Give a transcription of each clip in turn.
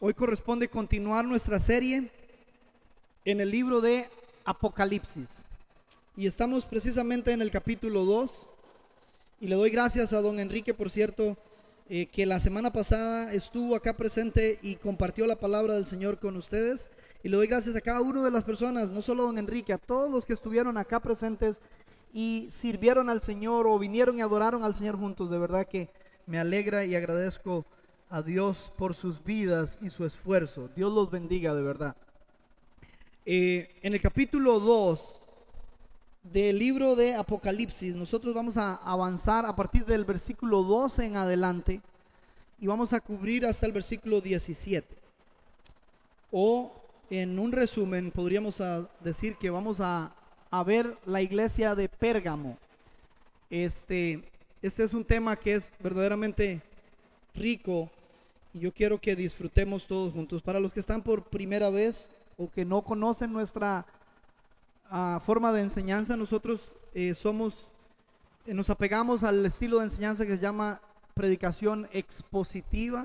Hoy corresponde continuar nuestra serie en el libro de Apocalipsis. Y estamos precisamente en el capítulo 2. Y le doy gracias a don Enrique, por cierto, que la semana pasada estuvo acá presente y compartió la palabra del Señor con ustedes. Y le doy gracias a cada una de las personas, no solo a don Enrique, a todos los que estuvieron acá presentes y sirvieron al Señor o vinieron y adoraron al Señor juntos. De verdad que me alegra y agradezco a Dios por sus vidas y su esfuerzo. Dios los bendiga de verdad. En el capítulo 2 del libro de Apocalipsis, nosotros vamos a avanzar a partir del versículo 12 en adelante y vamos a cubrir hasta el versículo 17. O en un resumen podríamos decir que vamos a ver la iglesia de Pérgamo. Este es un tema que es verdaderamente rico y yo quiero que disfrutemos todos juntos. Para los que están por primera vez o que no conocen nuestra forma de enseñanza, nosotros nos apegamos al estilo de enseñanza que se llama predicación expositiva.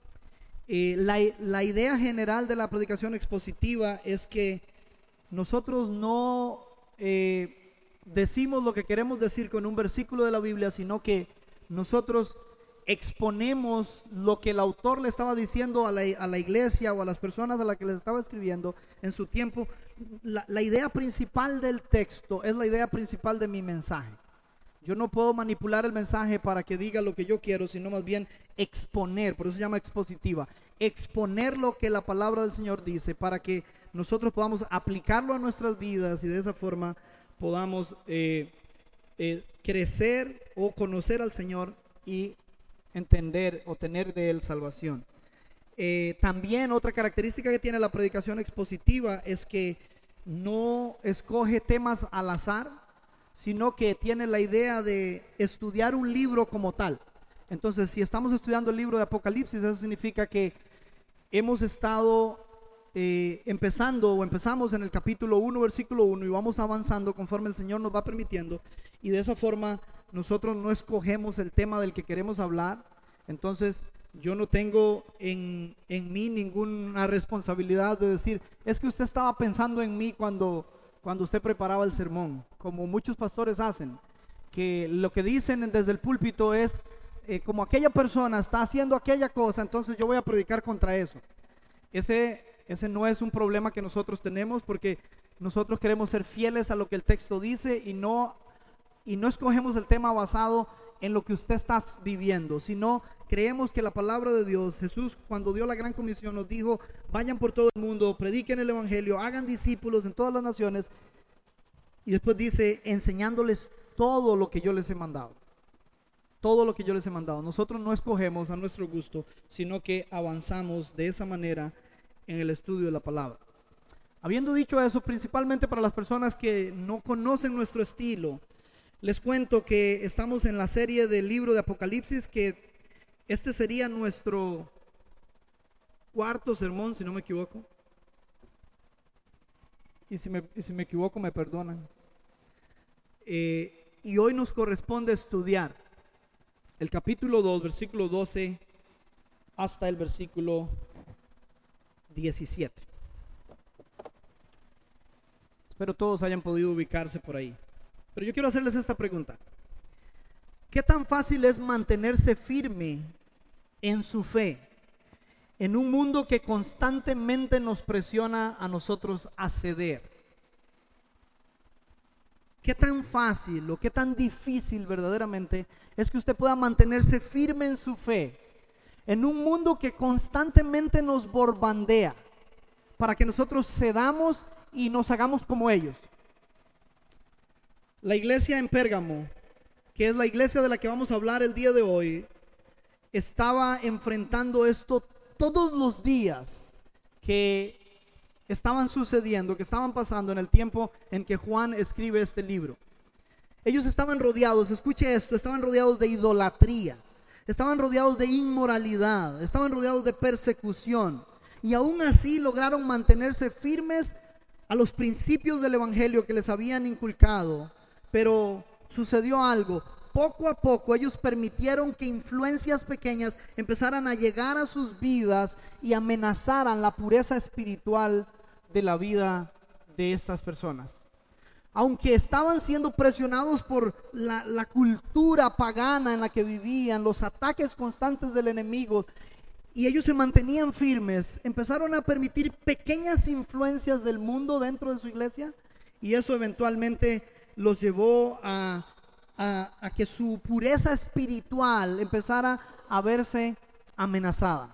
La idea general de la predicación expositiva es que nosotros no decimos lo que queremos decir con un versículo de la Biblia, sino que nosotros exponemos lo que el autor le estaba diciendo a la iglesia o a las personas a las que les estaba escribiendo en su tiempo. La idea principal del texto es la idea principal de mi mensaje. Yo no puedo manipular el mensaje para que diga lo que yo quiero, sino más bien exponer, por eso se llama expositiva, exponer lo que la palabra del Señor dice para que nosotros podamos aplicarlo a nuestras vidas y de esa forma podamos crecer o conocer al Señor y entender o tener de Él salvación. También otra característica que tiene la predicación expositiva es que no escoge temas al azar, sino que tiene la idea de estudiar un libro como tal. Entonces, si estamos estudiando el libro de Apocalipsis, eso significa que hemos estado empezamos en el capítulo 1, versículo 1 y vamos avanzando conforme el Señor nos va permitiendo, y de esa forma nosotros no escogemos el tema del que queremos hablar. Entonces yo no tengo en mí ninguna responsabilidad de decir, es que usted estaba pensando en mí cuando usted preparaba el sermón, como muchos pastores hacen, que lo que dicen desde el púlpito es como aquella persona está haciendo aquella cosa, entonces yo voy a predicar contra eso. Ese no es un problema que nosotros tenemos, porque nosotros queremos ser fieles a lo que el texto dice y no escogemos el tema basado en lo que usted está viviendo, sino creemos que la palabra de Dios, Jesús cuando dio la gran comisión nos dijo, vayan por todo el mundo, prediquen el evangelio, hagan discípulos en todas las naciones, y después dice, enseñándoles todo lo que yo les he mandado. Todo lo que yo les he mandado. Nosotros no escogemos a nuestro gusto, sino que avanzamos de esa manera en el estudio de la palabra. Habiendo dicho eso, principalmente para las personas que no conocen nuestro estilo, les cuento que estamos en la serie del libro de Apocalipsis, que este sería nuestro cuarto sermón, si no me equivoco. Y si me equivoco, me perdonan. Y hoy nos corresponde estudiar el capítulo 2, versículo 12 hasta el versículo 17. Espero todos hayan podido ubicarse por ahí. Pero yo quiero hacerles esta pregunta: ¿qué tan fácil es mantenerse firme en su fe en un mundo que constantemente nos presiona a nosotros a ceder? ¿Qué tan fácil o qué tan difícil verdaderamente es que usted pueda mantenerse firme en su fe en un mundo que constantemente nos bombardea para que nosotros cedamos y nos hagamos como ellos? La iglesia en Pérgamo, que es la iglesia de la que vamos a hablar el día de hoy, estaba enfrentando esto todos los días que estaban sucediendo, que estaban pasando en el tiempo en que Juan escribe este libro. Ellos estaban rodeados, escuche esto, estaban rodeados de idolatría, estaban rodeados de inmoralidad, estaban rodeados de persecución, y aún así lograron mantenerse firmes a los principios del evangelio que les habían inculcado. Pero sucedió algo: poco a poco ellos permitieron que influencias pequeñas empezaran a llegar a sus vidas y amenazaran la pureza espiritual de la vida de estas personas. Aunque estaban siendo presionados por la cultura pagana en la que vivían, los ataques constantes del enemigo, y ellos se mantenían firmes, empezaron a permitir pequeñas influencias del mundo dentro de su iglesia, y eso eventualmente los llevó a que su pureza espiritual empezara a verse amenazada.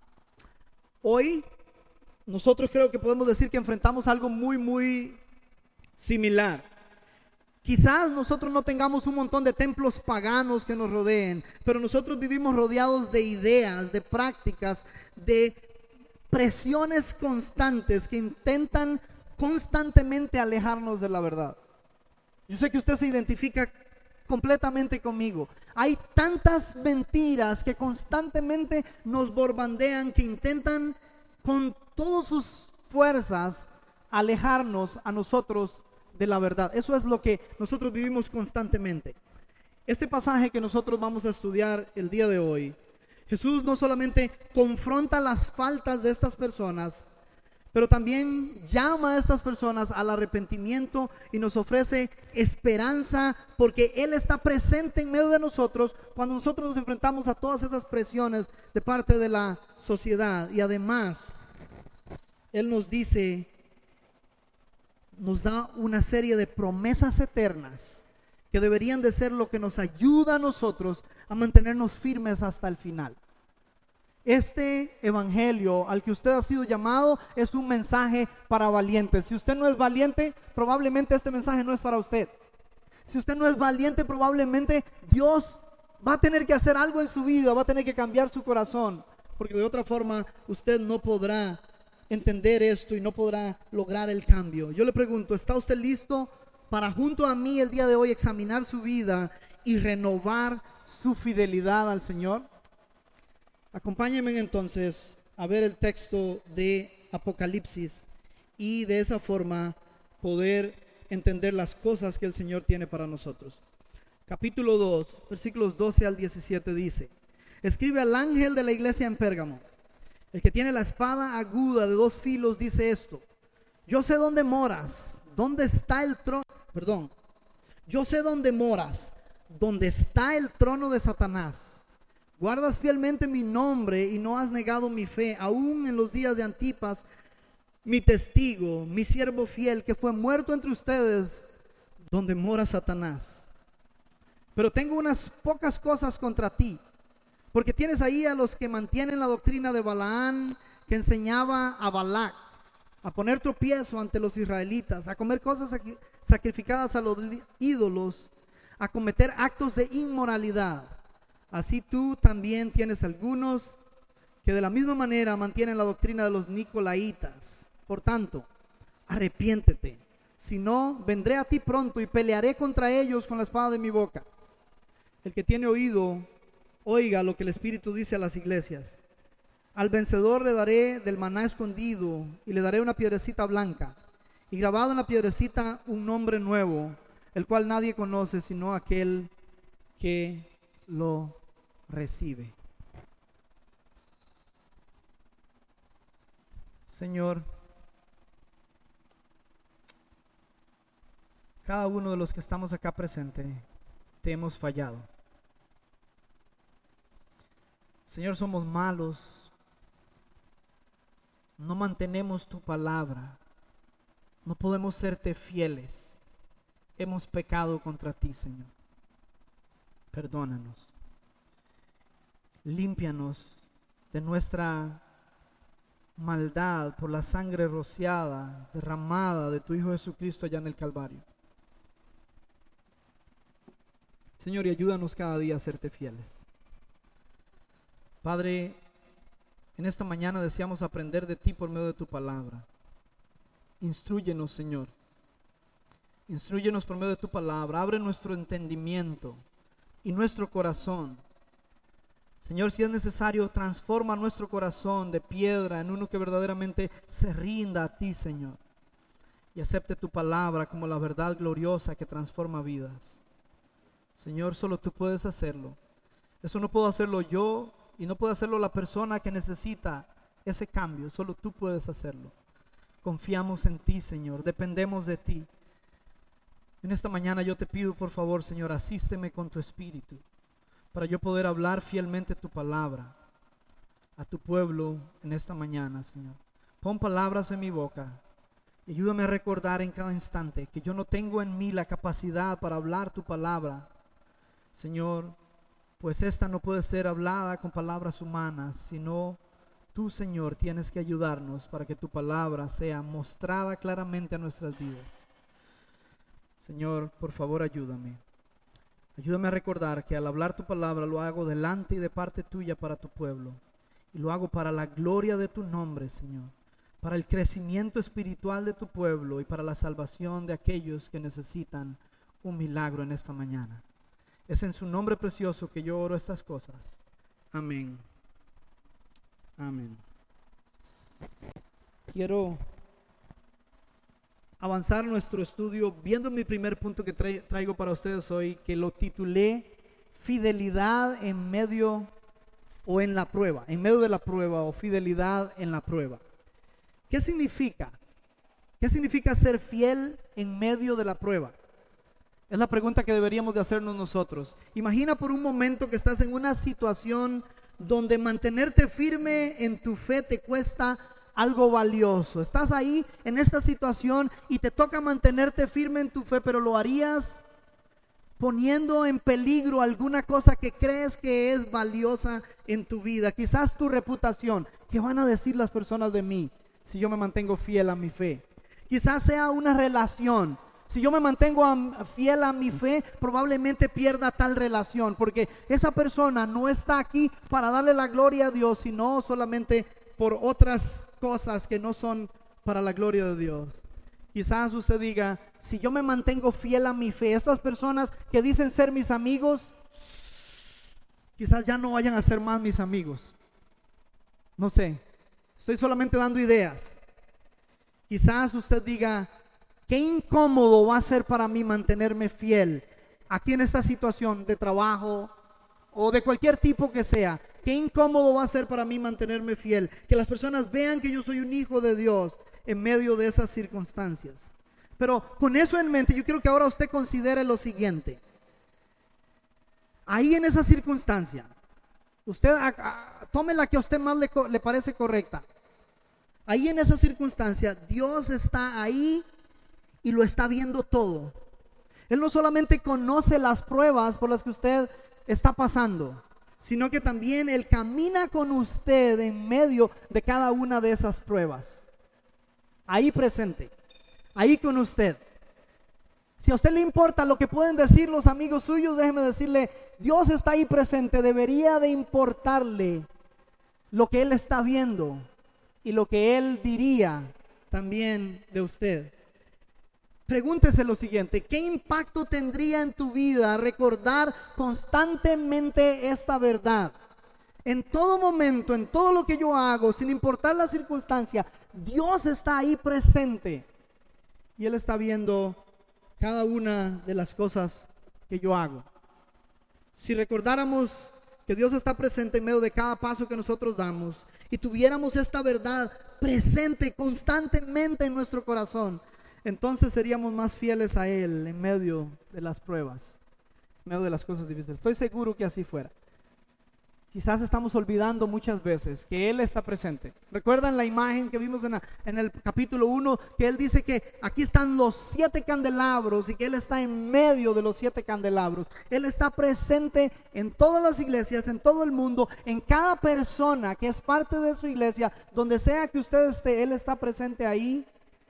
Hoy nosotros creo que podemos decir que enfrentamos algo muy similar. Quizás nosotros no tengamos un montón de templos paganos que nos rodeen, pero nosotros vivimos rodeados de ideas, de prácticas, de presiones constantes que intentan constantemente alejarnos de la verdad. Yo sé que usted se identifica completamente conmigo. Hay tantas mentiras que constantemente nos bombardean, que intentan con todas sus fuerzas alejarnos a nosotros de la verdad. Eso es lo que nosotros vivimos constantemente. Este pasaje que nosotros vamos a estudiar el día de hoy, Jesús no solamente confronta las faltas de estas personas, pero también llama a estas personas al arrepentimiento y nos ofrece esperanza, porque Él está presente en medio de nosotros cuando nosotros nos enfrentamos a todas esas presiones de parte de la sociedad. Y además Él nos dice, nos da una serie de promesas eternas que deberían de ser lo que nos ayuda a nosotros a mantenernos firmes hasta el final. Este evangelio al que usted ha sido llamado es un mensaje para valientes. Si usted no es valiente, probablemente este mensaje no es para usted. Si usted no es valiente, probablemente Dios va a tener que hacer algo en su vida, va a tener que cambiar su corazón, porque de otra forma usted no podrá entender esto y no podrá lograr el cambio. Yo le pregunto, ¿está usted listo para junto a mí el día de hoy examinar su vida y renovar su fidelidad al Señor? Acompáñenme entonces a ver el texto de Apocalipsis y de esa forma poder entender las cosas que el Señor tiene para nosotros. Capítulo 2, versículos 12 al 17 dice: escribe al ángel de la iglesia en Pérgamo, el que tiene la espada aguda de 2 filos dice esto: yo sé dónde moras, dónde está el trono, yo sé dónde moras, dónde está el trono de Satanás. Guardas fielmente mi nombre y no has negado mi fe, aún en los días de Antipas, mi testigo, mi siervo fiel, que fue muerto entre ustedes, donde mora Satanás. Pero tengo unas pocas cosas contra ti, porque tienes ahí a los que mantienen la doctrina de Balaán, que enseñaba a Balac a poner tropiezo ante los israelitas, a comer cosas sacrificadas a los ídolos, a cometer actos de inmoralidad. Así tú también tienes algunos que de la misma manera mantienen la doctrina de los nicolaitas. Por tanto, arrepiéntete, si no, vendré a ti pronto y pelearé contra ellos con la espada de mi boca. El que tiene oído, oiga lo que el Espíritu dice a las iglesias. Al vencedor le daré del maná escondido y le daré una piedrecita blanca, y grabado en la piedrecita un nombre nuevo, el cual nadie conoce sino aquel que lo recibe. Señor, cada uno de los que estamos acá presentes te hemos fallado. Señor, somos malos, no mantenemos tu palabra, no podemos serte fieles, hemos pecado contra ti, Señor. Perdónanos, límpianos de nuestra maldad por la sangre rociada, derramada de tu Hijo Jesucristo allá en el Calvario. Señor, y ayúdanos cada día a serte fieles. Padre, en esta mañana deseamos aprender de ti por medio de tu palabra. Instrúyenos, Señor. Instrúyenos por medio de tu palabra. Abre nuestro entendimiento y nuestro corazón. Señor, si es necesario, transforma nuestro corazón de piedra en uno que verdaderamente se rinda a ti, Señor, y acepte tu palabra como la verdad gloriosa que transforma vidas. Señor, solo tú puedes hacerlo. Eso no puedo hacerlo yo y no puede hacerlo la persona que necesita ese cambio. Solo tú puedes hacerlo. Confiamos en ti, Señor. Dependemos de ti. En esta mañana yo te pido, por favor, Señor, asísteme con tu espíritu para yo poder hablar fielmente tu palabra a tu pueblo en esta mañana, Señor. Pon palabras en mi boca y ayúdame a recordar en cada instante que yo no tengo en mí la capacidad para hablar tu palabra, Señor, pues esta no puede ser hablada con palabras humanas, sino tú, Señor, tienes que ayudarnos para que tu palabra sea mostrada claramente a nuestras vidas. Señor, por favor, ayúdame. Ayúdame a recordar que al hablar tu palabra lo hago delante y de parte tuya para tu pueblo. Y lo hago para la gloria de tu nombre, Señor. Para el crecimiento espiritual de tu pueblo y para la salvación de aquellos que necesitan un milagro en esta mañana. Es en su nombre precioso que yo oro estas cosas. Amén. Amén. Quiero avanzar nuestro estudio viendo mi primer punto que traigo para ustedes hoy, que lo titulé Fidelidad en medio o en la prueba, en medio de la prueba, o fidelidad en la prueba. ¿Qué significa? ¿Qué significa ser fiel en medio de la prueba? Es la pregunta que deberíamos de hacernos nosotros. Imagina por un momento que estás en una situación donde mantenerte firme en tu fe te cuesta algo valioso. Estás ahí en esta situación y te toca mantenerte firme en tu fe, pero lo harías poniendo en peligro alguna cosa que crees que es valiosa en tu vida. Quizás tu reputación. ¿Qué van a decir las personas de mí si yo me mantengo fiel a mi fe? Quizás sea una relación. Si yo me mantengo fiel a mi fe, probablemente pierda tal relación, porque esa persona no está aquí para darle la gloria a Dios, sino solamente por otras cosas que no son para la gloria de Dios. Quizás usted diga, si yo me mantengo fiel a mi fe, estas personas que dicen ser mis amigos, quizás ya no vayan a ser más mis amigos. No sé, estoy solamente dando ideas. Quizás usted diga, qué incómodo va a ser para mí mantenerme fiel aquí en esta situación de trabajo o de cualquier tipo que sea. Qué incómodo va a ser para mí mantenerme fiel, que las personas vean que yo soy un hijo de Dios en medio de esas circunstancias. Pero con eso en mente, yo quiero que ahora usted considere lo siguiente. Ahí en esa circunstancia, usted tome la que a usted más le parece correcta. Ahí en esa circunstancia, Dios está ahí y lo está viendo todo. Él no solamente conoce las pruebas por las que usted está pasando, sino que también Él camina con usted en medio de cada una de esas pruebas. Ahí presente, ahí con usted. Si a usted le importa lo que pueden decir los amigos suyos, déjeme decirle, Dios está ahí presente. Debería de importarle lo que Él está viendo y lo que Él diría también de usted. Pregúntese lo siguiente: ¿qué impacto tendría en tu vida recordar constantemente esta verdad? En todo momento, en todo lo que yo hago, sin importar la circunstancia, Dios está ahí presente y Él está viendo cada una de las cosas que yo hago. Si recordáramos que Dios está presente en medio de cada paso que nosotros damos y tuviéramos esta verdad presente constantemente en nuestro corazón, entonces seríamos más fieles a Él en medio de las pruebas, en medio de las cosas difíciles. Estoy seguro que así fuera. Quizás estamos olvidando muchas veces que Él está presente. ¿Recuerdan la imagen que vimos en el capítulo 1? Que Él dice que aquí están los 7 candelabros y que Él está en medio de los 7 candelabros. Él está presente en todas las iglesias, en todo el mundo, en cada persona que es parte de su iglesia. Donde sea que usted esté, Él está presente ahí.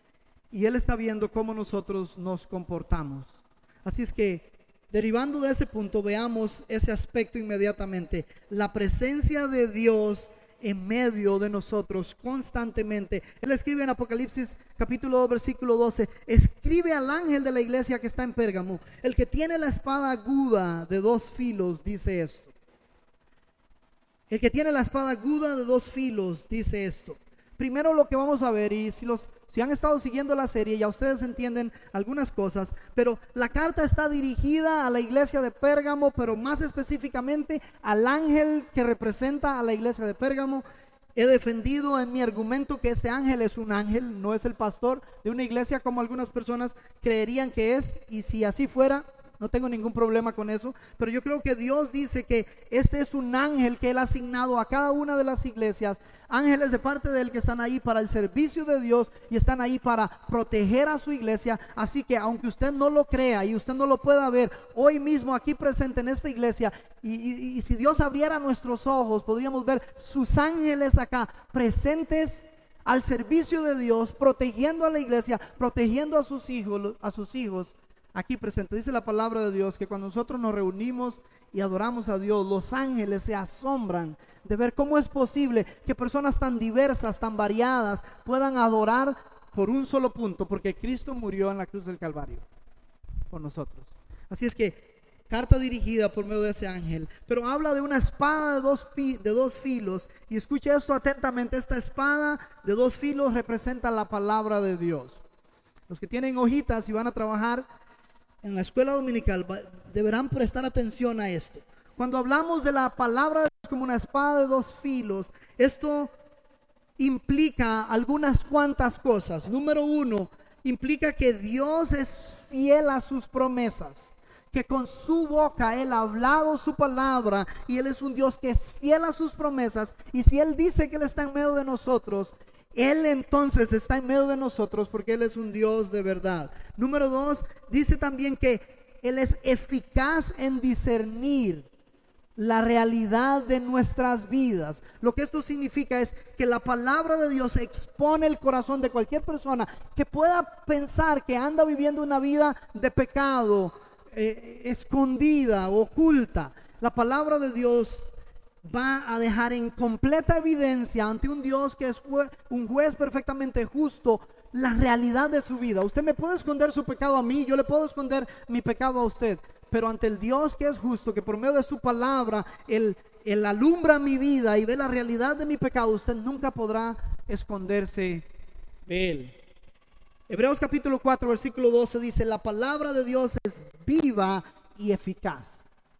Y Él está viendo cómo nosotros nos comportamos. Así es que, derivando de ese punto, veamos ese aspecto inmediatamente. La presencia de Dios en medio de nosotros constantemente. Él escribe en Apocalipsis capítulo 2 versículo 12. Escribe al ángel de la iglesia que está en Pérgamo: el que tiene la espada aguda de 2 filos dice esto. El que tiene la espada aguda de 2 filos dice esto: Primero lo que vamos a ver, y si han estado siguiendo la serie, ya ustedes entienden algunas cosas, pero la carta está dirigida a la iglesia de Pérgamo, pero más específicamente al ángel que representa a la iglesia de Pérgamo. He defendido en mi argumento que este ángel es un ángel, no es el pastor de una iglesia como algunas personas creerían que es, y si así fuera, no tengo ningún problema con eso, pero yo creo que Dios dice que este es un ángel que Él ha asignado a cada una de las iglesias, ángeles de parte de Él que están ahí para el servicio de Dios y están ahí para proteger a su iglesia. Así que aunque usted no lo crea y usted no lo pueda ver hoy mismo aquí presente en esta iglesia, y si Dios abriera nuestros ojos, podríamos ver sus ángeles acá presentes al servicio de Dios, protegiendo a la iglesia, protegiendo a sus hijos aquí presente. Dice la palabra de Dios que cuando nosotros nos reunimos y adoramos a Dios, los ángeles se asombran de ver cómo es posible que personas tan diversas, tan variadas, puedan adorar por un solo punto, porque Cristo murió en la cruz del Calvario por nosotros. Así es que carta dirigida por medio de ese ángel, pero habla de una espada de dos filos, y escuche esto atentamente. Esta espada de dos filos representa la palabra de Dios. Los que tienen hojitas y van a trabajar en la escuela dominical deberán prestar atención a esto. Cuando hablamos de la palabra de Dios como una espada de dos filos, esto implica algunas cuantas cosas. Número uno, implica que Dios es fiel a sus promesas, que con su boca Él ha hablado su palabra, y Él es un Dios que es fiel a sus promesas. Y si Él dice que Él está en medio de nosotros, Él entonces está en medio de nosotros, porque Él es un Dios de verdad. Número dos, dice también que Él es eficaz en discernir la realidad de nuestras vidas. Lo que esto significa es que la palabra de Dios expone el corazón de cualquier persona que pueda pensar que anda viviendo una vida de pecado, escondida, oculta. La palabra de Dios va a dejar en completa evidencia ante un Dios que es un juez perfectamente justo, la realidad de su vida. Usted me puede esconder su pecado a mí, yo le puedo esconder mi pecado a usted, pero ante el Dios que es justo, que por medio de su palabra Él alumbra mi vida y ve la realidad de mi pecado, usted nunca podrá esconderse de Él. Hebreos capítulo 4 versículo 12 dice: la palabra de Dios es viva y eficaz.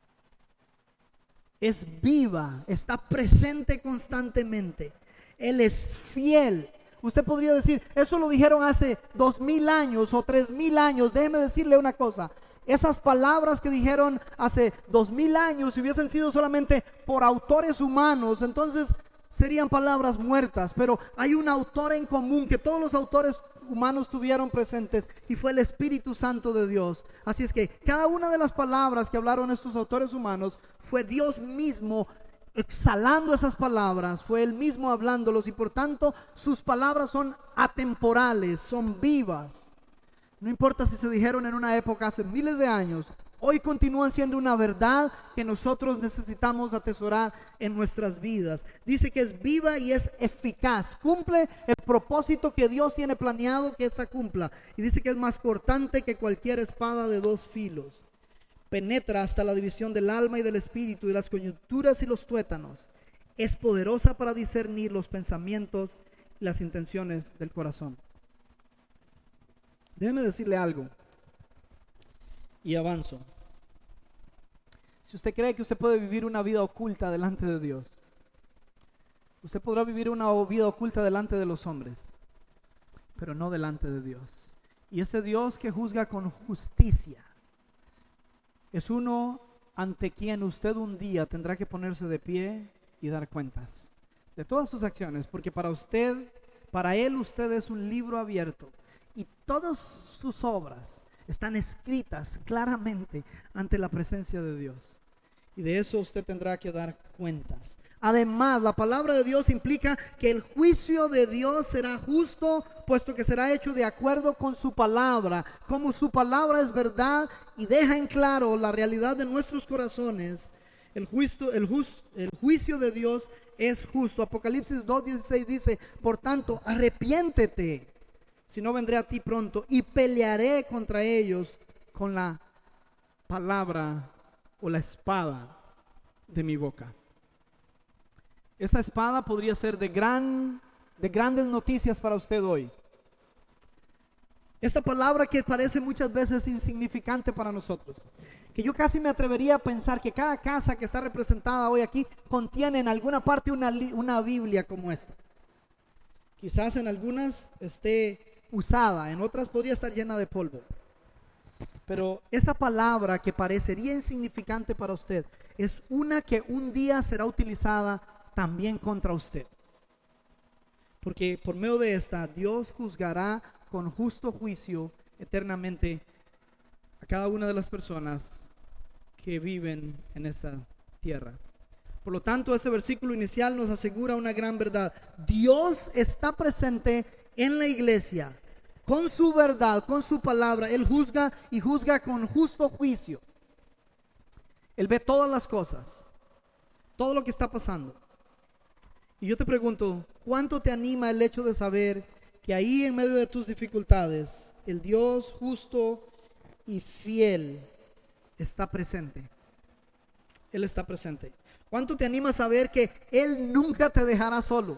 Es viva, está presente constantemente. Él es fiel. Usted podría decir, eso lo dijeron hace 2000 años o 3000 años. Déjeme decirle una cosa: esas palabras que dijeron hace 2000 años, si hubiesen sido solamente por autores humanos, entonces serían palabras muertas. Pero hay un autor en común que todos los autores humanos tuvieron presentes, y fue el Espíritu Santo de Dios. Así es que cada una de las palabras que hablaron estos autores humanos fue Dios mismo exhalando esas palabras, fue Él mismo hablándolos, y por tanto sus palabras son atemporales, son vivas. No importa si se dijeron en una época hace miles de años, hoy continúan siendo una verdad que nosotros necesitamos atesorar en nuestras vidas. Dice que es viva y es eficaz, cumple el propósito que Dios tiene planeado que esta cumpla. Y dice que es más cortante que cualquier espada de dos filos, penetra hasta la división del alma y del espíritu, y las coyunturas y los tuétanos. Es poderosa para discernir los pensamientos y las intenciones del corazón. Déjeme decirle algo y avanzo. Si usted cree que usted puede vivir una vida oculta delante de Dios, usted podrá vivir una vida oculta delante de los hombres, pero no delante de Dios. Y ese Dios que juzga con justicia es uno ante quien usted un día tendrá que ponerse de pie y dar cuentas de todas sus acciones, porque para Él usted es un libro abierto, y todas sus obras están escritas claramente ante la presencia de Dios, y de eso usted tendrá que dar cuentas. Además, la palabra de Dios implica que el juicio de Dios será justo, puesto que será hecho de acuerdo con su palabra. Como su palabra es verdad y deja en claro la realidad de nuestros corazones, el juicio de Dios es justo. Apocalipsis 2:16 dice: por tanto, arrepiéntete, si no vendré a ti pronto y pelearé contra ellos con la palabra o la espada de mi boca. Esta espada podría ser de gran de grandes noticias para usted hoy. Esta palabra que parece muchas veces insignificante para nosotros, que yo casi me atrevería a pensar que cada casa que está representada hoy aquí contiene en alguna parte una Biblia como esta. Quizás en algunas esté usada, en otras podría estar llena de polvo. Pero esta palabra que parecería insignificante para usted es una que un día será utilizada también contra usted. Porque por medio de esta, Dios juzgará con justo juicio eternamente a cada una de las personas que viven en esta tierra. Por lo tanto, este versículo inicial nos asegura una gran verdad. Dios está presente en la iglesia con su verdad, con su palabra. Él juzga y juzga con justo juicio. Él ve todas las cosas, todo lo que está pasando. Y yo te pregunto, ¿cuánto te anima el hecho de saber que ahí en medio de tus dificultades, el Dios justo y fiel está presente? Él está presente. ¿Cuánto te anima a saber que Él nunca te dejará solo?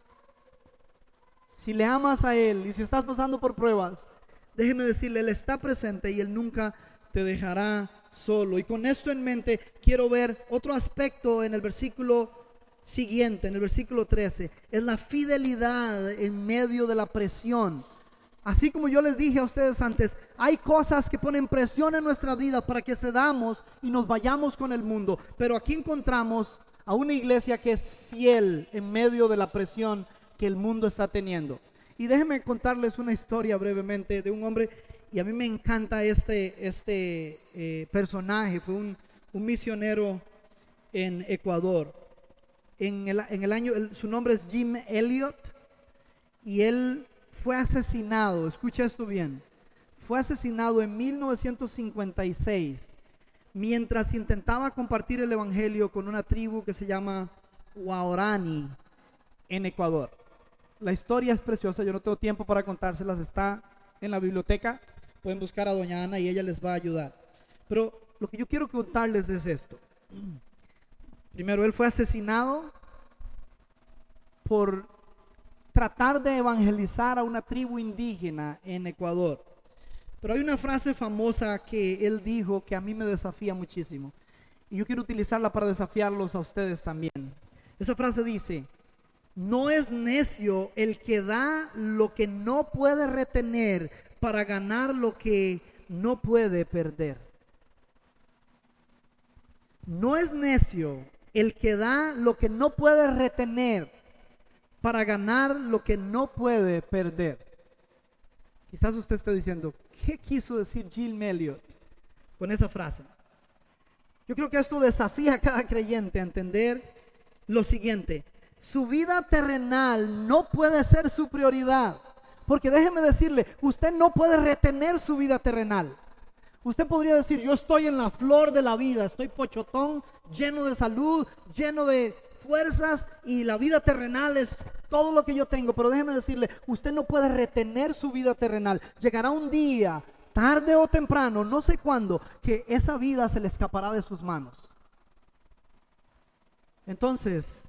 Si le amas a Él y si estás pasando por pruebas, déjeme decirle, Él está presente y Él nunca te dejará solo. Y con esto en mente, quiero ver otro aspecto en el versículo siguiente, en el versículo 13. Es la fidelidad en medio de la presión. Así como yo les dije a ustedes antes, hay cosas que ponen presión en nuestra vida para que cedamos y nos vayamos con el mundo. Pero aquí encontramos a una iglesia que es fiel en medio de la presión que el mundo está teniendo. Y déjenme contarles una historia brevemente de un hombre, y a mí me encanta este personaje. Fue un misionero en Ecuador. En el año, su nombre es Jim Elliot, y él fue asesinado, escucha esto bien, fue asesinado en 1956 mientras intentaba compartir el evangelio con una tribu que se llama Waorani en Ecuador. La historia es preciosa, yo no tengo tiempo para contárselas, está en la biblioteca, pueden buscar a doña Ana y ella les va a ayudar. Pero lo que yo quiero contarles es esto. Primero, él fue asesinado por tratar de evangelizar a una tribu indígena en Ecuador. Pero hay una frase famosa que él dijo que a mí me desafía muchísimo, y yo quiero utilizarla para desafiarlos a ustedes también. Esa frase dice: no es necio el que da lo que no puede retener para ganar lo que no puede perder. No es necio el que da lo que no puede retener para ganar lo que no puede perder. Quizás usted esté diciendo, ¿qué quiso decir Jim Elliot con esa frase? Yo creo que esto desafía a cada creyente a entender lo siguiente: su vida terrenal no puede ser su prioridad, porque déjeme decirle, usted no puede retener su vida terrenal. Usted podría decir, yo estoy en la flor de la vida, estoy pochotón, lleno de salud, lleno de fuerzas, y la vida terrenal es todo lo que yo tengo. Pero déjeme decirle, usted no puede retener su vida terrenal. Llegará un día, tarde o temprano, no sé cuándo, que esa vida se le escapará de sus manos. Entonces,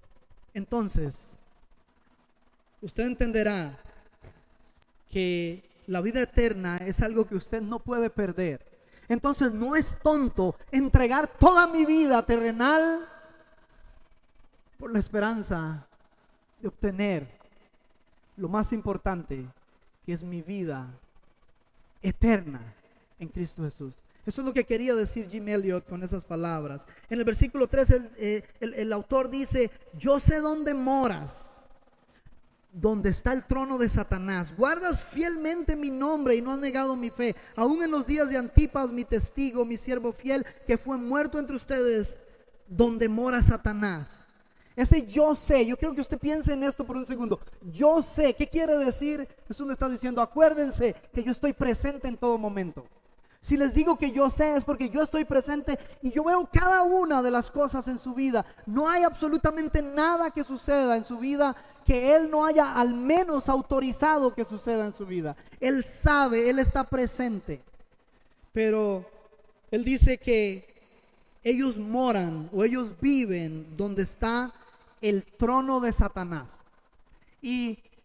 usted entenderá que la vida eterna es algo que usted no puede perder. Entonces no es tonto entregar toda mi vida terrenal por la esperanza de obtener lo más importante, que es mi vida eterna en Cristo Jesús. Eso es lo que quería decir Jim Elliot con esas palabras. En el versículo 3 el autor dice: yo sé dónde moras, donde está el trono de Satanás. Guardas fielmente mi nombre y no has negado mi fe, aún en los días de Antipas, mi testigo, mi siervo fiel, que fue muerto entre ustedes, donde mora Satanás. Ese yo sé, yo quiero que usted piense en esto por un segundo. Yo sé, ¿qué quiere decir? Jesús le está diciendo, acuérdense que yo estoy presente en todo momento. Si les digo que yo sé, es porque yo estoy presente y yo veo cada una de las cosas en su vida. No hay absolutamente nada que suceda en su vida que Él no haya al menos autorizado que suceda en su vida. Él sabe, Él está presente. Pero Él dice que ellos moran o ellos viven donde está el trono de Satanás. Y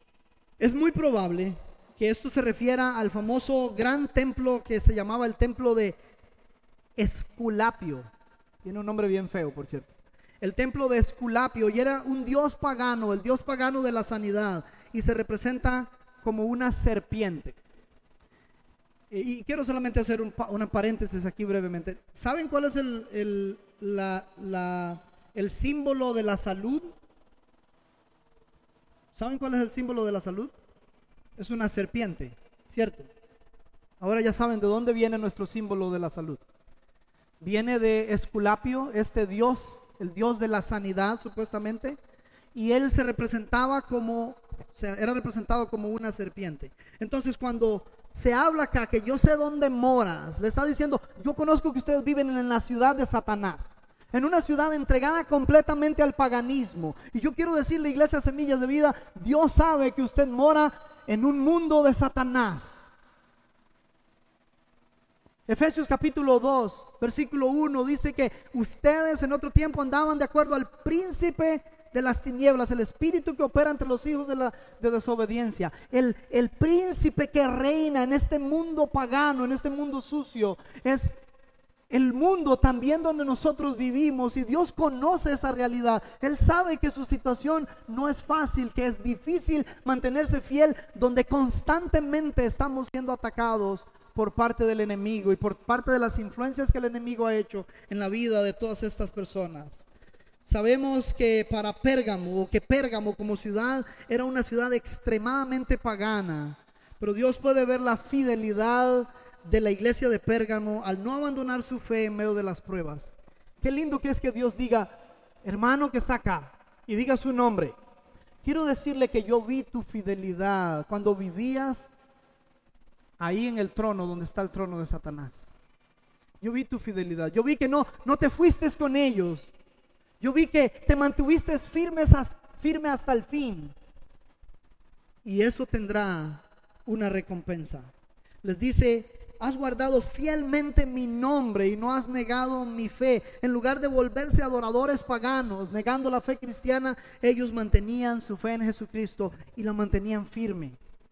Es muy probable que esto se refiera al famoso gran templo que se llamaba el templo de Esculapio. Tiene un nombre bien feo, por cierto. El templo de Esculapio, y era un dios pagano, el dios pagano de la sanidad, y se representa como una serpiente. Y quiero solamente hacer una paréntesis aquí brevemente. ¿Saben cuál es el símbolo de la salud? ¿Saben cuál es el símbolo de la salud? Es una serpiente, ¿cierto? Ahora ya saben de dónde viene nuestro símbolo de la salud. Viene de Esculapio, este dios, el dios de la sanidad supuestamente, y él se representaba era representado como una serpiente. Entonces cuando se habla acá que yo sé dónde moras, le está diciendo, yo conozco que ustedes viven en la ciudad de Satanás, en una ciudad entregada completamente al paganismo. Y yo quiero decirle, Iglesia Semillas de Vida, Dios sabe que usted mora en un mundo de Satanás. Efesios capítulo 2, versículo 1 dice que ustedes en otro tiempo andaban de acuerdo al príncipe de las tinieblas, el espíritu que opera entre los hijos de desobediencia. El príncipe que reina en este mundo pagano, en este mundo sucio, es el mundo también donde nosotros vivimos, y Dios conoce esa realidad. Él sabe que su situación no es fácil, que es difícil mantenerse fiel, donde constantemente estamos siendo atacados por parte del enemigo y por parte de las influencias que el enemigo ha hecho en la vida de todas estas personas. Sabemos que Pérgamo como ciudad era una ciudad extremadamente pagana, pero Dios puede ver la fidelidad de la iglesia de Pérgamo al no abandonar su fe en medio de las pruebas. Qué lindo que es que Dios diga, hermano que está acá, y diga su nombre, quiero decirle que yo vi tu fidelidad cuando vivías ahí en el trono donde está el trono de Satanás. Yo vi tu fidelidad, yo vi que no te fuiste con ellos, yo vi que te mantuviste firme hasta el fin, y eso tendrá una recompensa. Les dice, has guardado fielmente mi nombre y no has negado mi fe. En lugar de volverse adoradores paganos, negando la fe cristiana, ellos mantenían su fe en Jesucristo y la mantenían firme.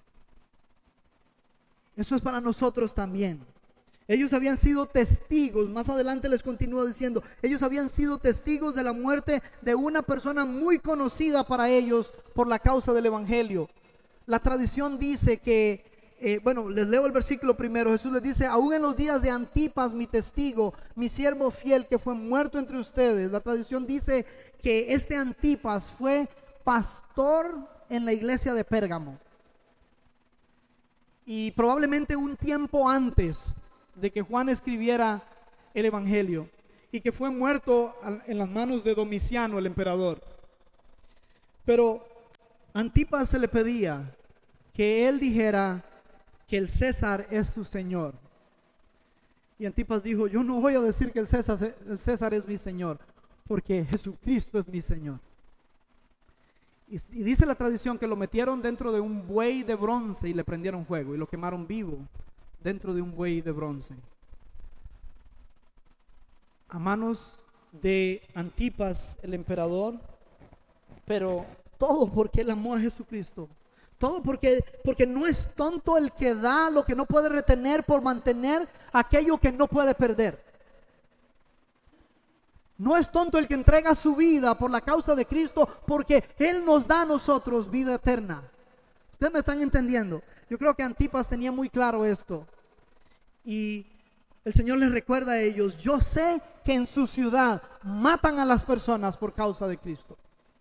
Eso es para nosotros también. Ellos habían sido testigos, más adelante les continúa diciendo, ellos habían sido testigos de la muerte de una persona muy conocida para ellos por la causa del evangelio. La tradición dice que, les leo el versículo primero. Jesús les dice, aún en los días de Antipas, mi testigo, mi siervo fiel, que fue muerto entre ustedes. La tradición dice que este Antipas fue pastor en la iglesia de Pérgamo. Y probablemente un tiempo antes de que Juan escribiera el evangelio, y que fue muerto en las manos de Domiciano, el emperador. Pero Antipas se le pedía que él dijera que el César es su Señor. Y Antipas dijo, yo no voy a decir que el César es mi Señor, porque Jesucristo es mi Señor. Y dice la tradición que lo metieron dentro de un buey de bronce y le prendieron fuego y lo quemaron vivo dentro de un buey de bronce, a manos de Antipas, el emperador. Pero todo porque él amó a Jesucristo. Todo porque no es tonto el que da lo que no puede retener por mantener aquello que no puede perder. No es tonto el que entrega su vida por la causa de Cristo, porque Él nos da a nosotros vida eterna. ¿Ustedes me están entendiendo? Yo creo que Antipas tenía muy claro esto. Y el Señor les recuerda a ellos, yo sé que en su ciudad matan a las personas por causa de Cristo.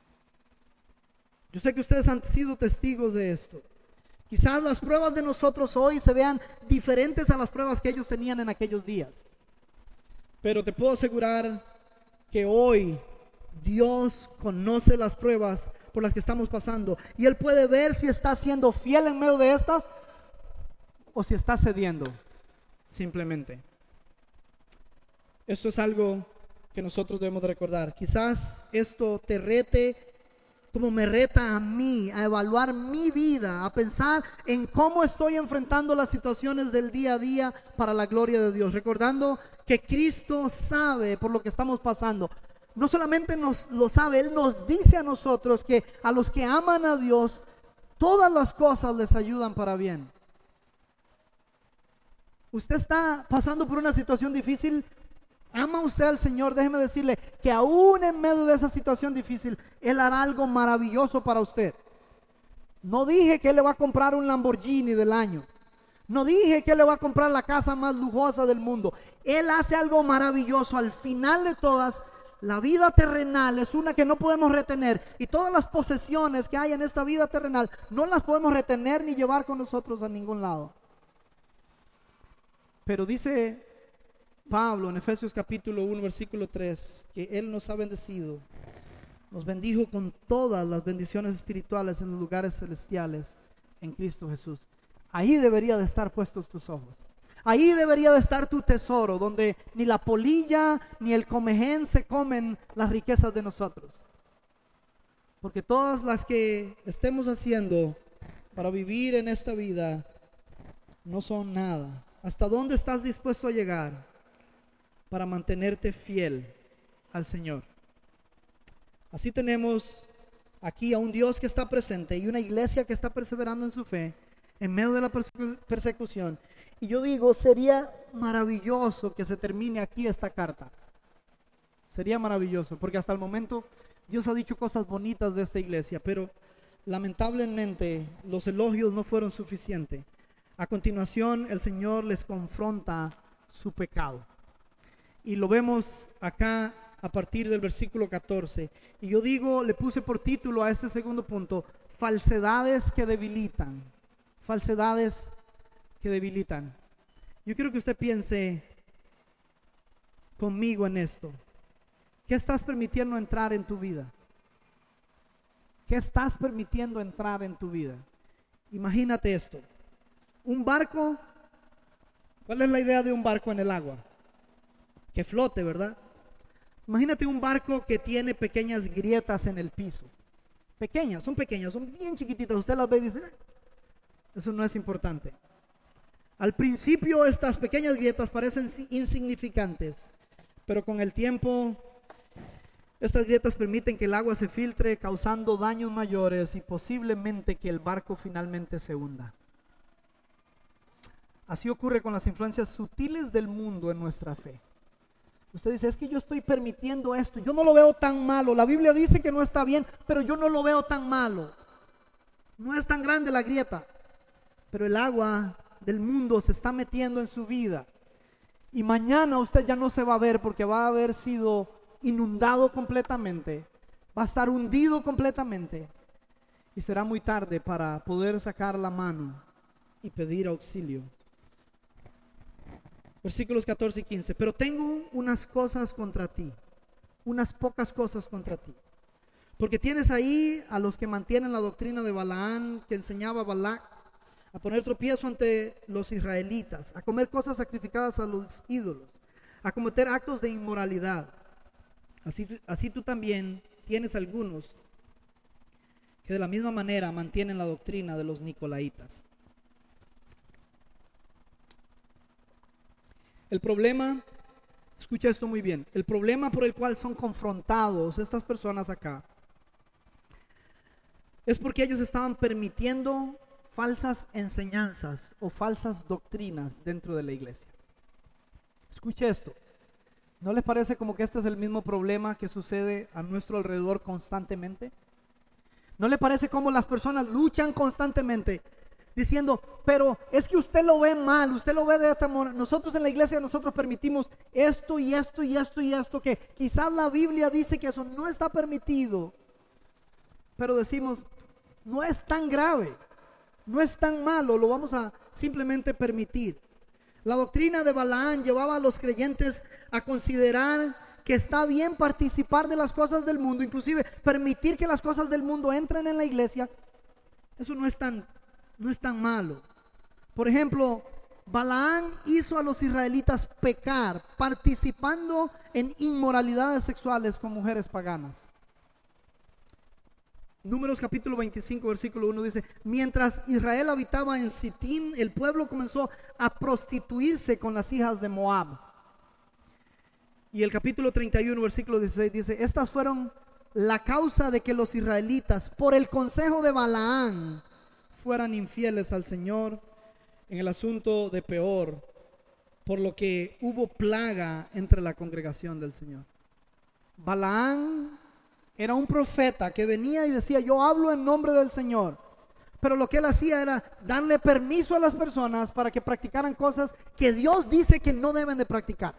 Yo sé que ustedes han sido testigos de esto. Quizás las pruebas de nosotros hoy se vean diferentes a las pruebas que ellos tenían en aquellos días. Pero te puedo asegurar que hoy Dios conoce las pruebas por las que estamos pasando. Y Él puede ver si estás siendo fiel en medio de estas o si estás cediendo simplemente. Esto es algo que nosotros debemos de recordar. Quizás esto te rete, como me reta a mí, a evaluar mi vida, a pensar en cómo estoy enfrentando las situaciones del día a día para la gloria de Dios, recordando que Cristo sabe por lo que estamos pasando. No solamente nos lo sabe, Él nos dice a nosotros que a los que aman a Dios, todas las cosas les ayudan para bien. Usted está pasando por una situación difícil, ama usted al Señor, déjeme decirle que aún en medio de esa situación difícil, Él hará algo maravilloso para usted. No dije que Él le va a comprar un Lamborghini del año. No dije que Él le va a comprar la casa más lujosa del mundo. Él hace algo maravilloso. Al final de todas, la vida terrenal es una que no podemos retener. Y todas las posesiones que hay en esta vida terrenal no las podemos retener ni llevar con nosotros a ningún lado. Pero dice Pablo en Efesios capítulo 1 versículo 3 que Él nos ha bendecido, nos bendijo con todas las bendiciones espirituales en los lugares celestiales en Cristo Jesús. Ahí debería de estar puestos tus ojos. Ahí debería de estar tu tesoro, donde ni la polilla ni el comején se comen las riquezas de nosotros. Porque todas las que estemos haciendo para vivir en esta vida no son nada. ¿Hasta dónde estás dispuesto a llegar para mantenerte fiel al Señor? Así tenemos aquí a un Dios que está presente y una iglesia que está perseverando en su fe en medio de la persecución. Y yo digo, sería maravilloso que se termine aquí esta carta. Sería maravilloso, porque hasta el momento Dios ha dicho cosas bonitas de esta iglesia, pero lamentablemente los elogios no fueron suficientes. A continuación el Señor les confronta su pecado. Y lo vemos acá a partir del versículo 14. Y yo digo, le puse por título a este segundo punto, falsedades que debilitan. Falsedades que debilitan. Yo quiero que usted piense conmigo en esto. ¿Qué estás permitiendo entrar en tu vida? ¿Qué estás permitiendo entrar en tu vida? Imagínate esto. Un barco, ¿cuál es la idea de un barco en el agua? Que flote, ¿verdad? Imagínate un barco que tiene pequeñas grietas en el piso. Pequeñas, son bien chiquititas. Usted las ve y dice, eso no es importante. Al principio estas pequeñas grietas parecen insignificantes, pero con el tiempo estas grietas permiten que el agua se filtre, causando daños mayores y posiblemente que el barco finalmente se hunda. Así ocurre con las influencias sutiles del mundo en nuestra fe. Usted dice, es que yo estoy permitiendo esto, yo no lo veo tan malo. La Biblia dice que no está bien, pero yo no lo veo tan malo. No es tan grande la grieta, pero el agua del mundo se está metiendo en su vida. Y mañana usted ya no se va a ver porque va a haber sido inundado completamente, va a estar hundido completamente. Y será muy tarde para poder sacar la mano y pedir auxilio. Versículos 14 y 15. Pero tengo unas cosas contra ti, unas pocas cosas contra ti. Porque tienes ahí a los que mantienen la doctrina de Balaam, que enseñaba a Balac a poner tropiezo ante los israelitas, a comer cosas sacrificadas a los ídolos, a cometer actos de inmoralidad. Así tú también tienes algunos que de la misma manera mantienen la doctrina de los nicolaitas. El problema, escucha esto muy bien, el problema por el cual son confrontados estas personas acá es porque ellos estaban permitiendo falsas enseñanzas o falsas doctrinas dentro de la iglesia. Escuche esto. ¿No les parece como que este es el mismo problema que sucede a nuestro alrededor constantemente? ¿No le parece como las personas luchan constantemente diciendo, pero es que usted lo ve mal, usted lo ve de esta manera? Nosotros en la iglesia nosotros permitimos esto y esto y esto y esto, que quizás la Biblia dice que eso no está permitido, pero decimos, no es tan grave, no es tan malo, lo vamos a simplemente permitir. La doctrina de Balaam llevaba a los creyentes a considerar que está bien participar de las cosas del mundo, inclusive permitir que las cosas del mundo entren en la iglesia. Eso no es tan malo. Por ejemplo, Balaam hizo a los israelitas pecar participando en inmoralidades sexuales con mujeres paganas. Números capítulo 25 versículo 1 dice, mientras Israel habitaba en Sittim, el pueblo comenzó a prostituirse con las hijas de Moab. Y el capítulo 31 versículo 16 dice, estas fueron la causa de que los israelitas, por el consejo de Balaam, fueran infieles al Señor en el asunto de Peor, por lo que hubo plaga entre la congregación del Señor. Balaán era un profeta que venía y decía: yo hablo en nombre del Señor, pero lo que él hacía era darle permiso a las personas para que practicaran cosas que Dios dice que no deben de practicar.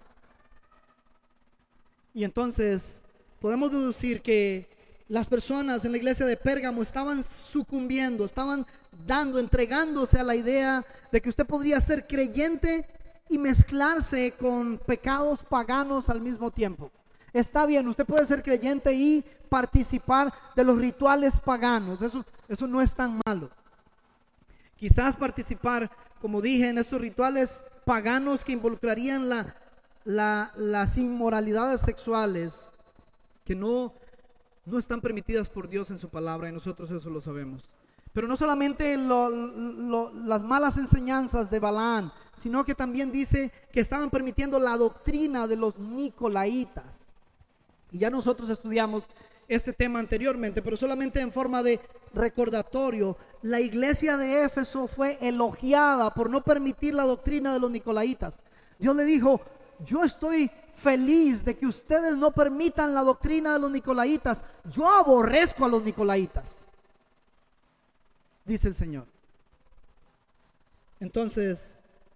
Y entonces podemos deducir que las personas en la iglesia de Pérgamo estaban sucumbiendo, estaban entregándose a la idea de que usted podría ser creyente y mezclarse con pecados paganos al mismo tiempo. Está bien, usted puede ser creyente y participar de los rituales paganos, eso no es tan malo. Quizás participar, como dije, en estos rituales paganos que involucrarían las inmoralidades sexuales que no están permitidas por Dios en su palabra, y nosotros eso lo sabemos. Pero no solamente las malas enseñanzas de Balaán, sino que también dice que estaban permitiendo la doctrina de los nicolaitas. Y ya nosotros estudiamos este tema anteriormente, pero solamente en forma de recordatorio. La iglesia de Éfeso fue elogiada por no permitir la doctrina de los nicolaitas. Dios le dijo: yo estoy feliz de que ustedes no permitan la doctrina de los nicolaitas. Yo aborrezco a los nicolaitas, dice el Señor. Entonces,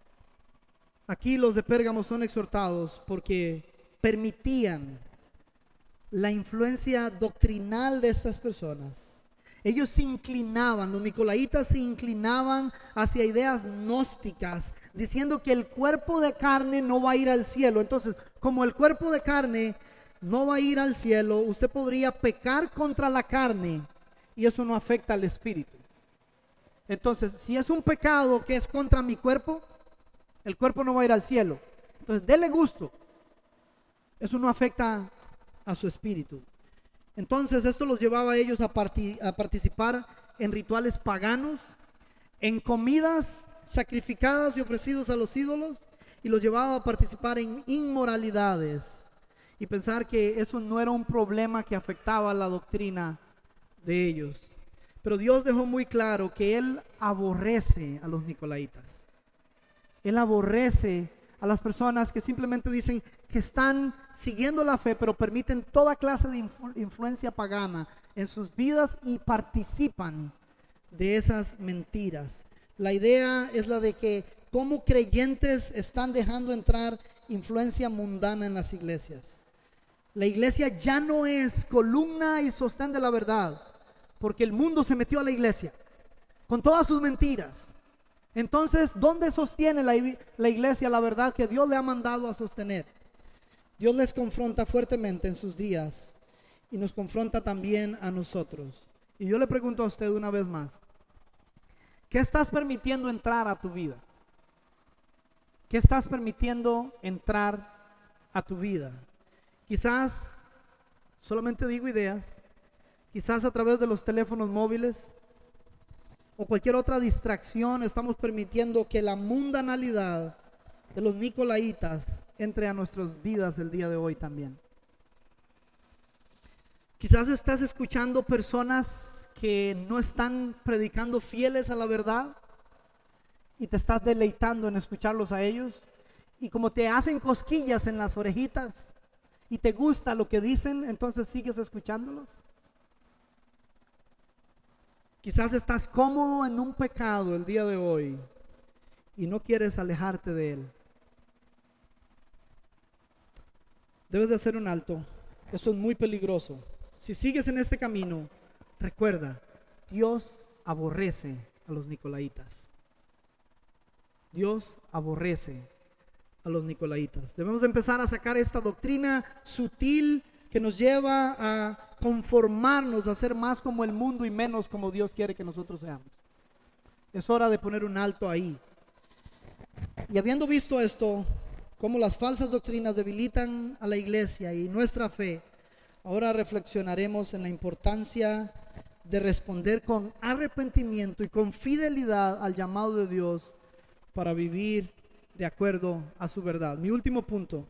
aquí los de Pérgamo son exhortados porque permitían la influencia doctrinal de estas personas. Ellos se inclinaban, los nicolaitas se inclinaban hacia ideas gnósticas, diciendo que el cuerpo de carne no va a ir al cielo. Entonces, como el cuerpo de carne no va a ir al cielo, usted podría pecar contra la carne y eso no afecta al espíritu. Entonces, si es un pecado que es contra mi cuerpo, el cuerpo no va a ir al cielo. Entonces, dele gusto. Eso no afecta a su espíritu. Entonces esto los llevaba a ellos a participar en rituales paganos, en comidas sacrificadas y ofrecidos a los ídolos, y los llevaba a participar en inmoralidades y pensar que eso no era un problema que afectaba la doctrina de ellos. Pero Dios dejó muy claro que Él aborrece a los nicolaitas. Él aborrece a las personas que simplemente dicen que están siguiendo la fe, pero permiten toda clase de influencia pagana en sus vidas y participan de esas mentiras. La idea es la de que como creyentes están dejando entrar influencia mundana en las iglesias. La iglesia ya no es columna y sostén de la verdad, porque el mundo se metió a la iglesia con todas sus mentiras. Entonces, ¿dónde sostiene la iglesia la verdad que Dios le ha mandado a sostener? Dios les confronta fuertemente en sus días y nos confronta también a nosotros. Y yo le pregunto a usted una vez más: ¿qué estás permitiendo entrar a tu vida? ¿Qué estás permitiendo entrar a tu vida? Quizás, solamente digo ideas, quizás a través de los teléfonos móviles o cualquier otra distracción, estamos permitiendo que la mundanalidad de los nicolaitas entre a nuestras vidas el día de hoy también. Quizás estás escuchando personas que no están predicando fieles a la verdad y te estás deleitando en escucharlos a ellos, y como te hacen cosquillas en las orejitas y te gusta lo que dicen, entonces sigues escuchándolos. Quizás estás cómodo en un pecado el día de hoy y no quieres alejarte de él. Debes de hacer un alto. Eso es muy peligroso. Si sigues en este camino, recuerda, Dios aborrece a los nicolaitas. Dios aborrece a los nicolaitas. Debemos de empezar a sacar esta doctrina sutil que nos lleva a conformarnos, a ser más como el mundo y menos como Dios quiere que nosotros seamos. Es hora de poner un alto ahí. Y habiendo visto esto, cómo las falsas doctrinas debilitan a la iglesia y nuestra fe, ahora reflexionaremos en la importancia de responder con arrepentimiento y con fidelidad al llamado de Dios para vivir de acuerdo a su verdad. Mi último punto,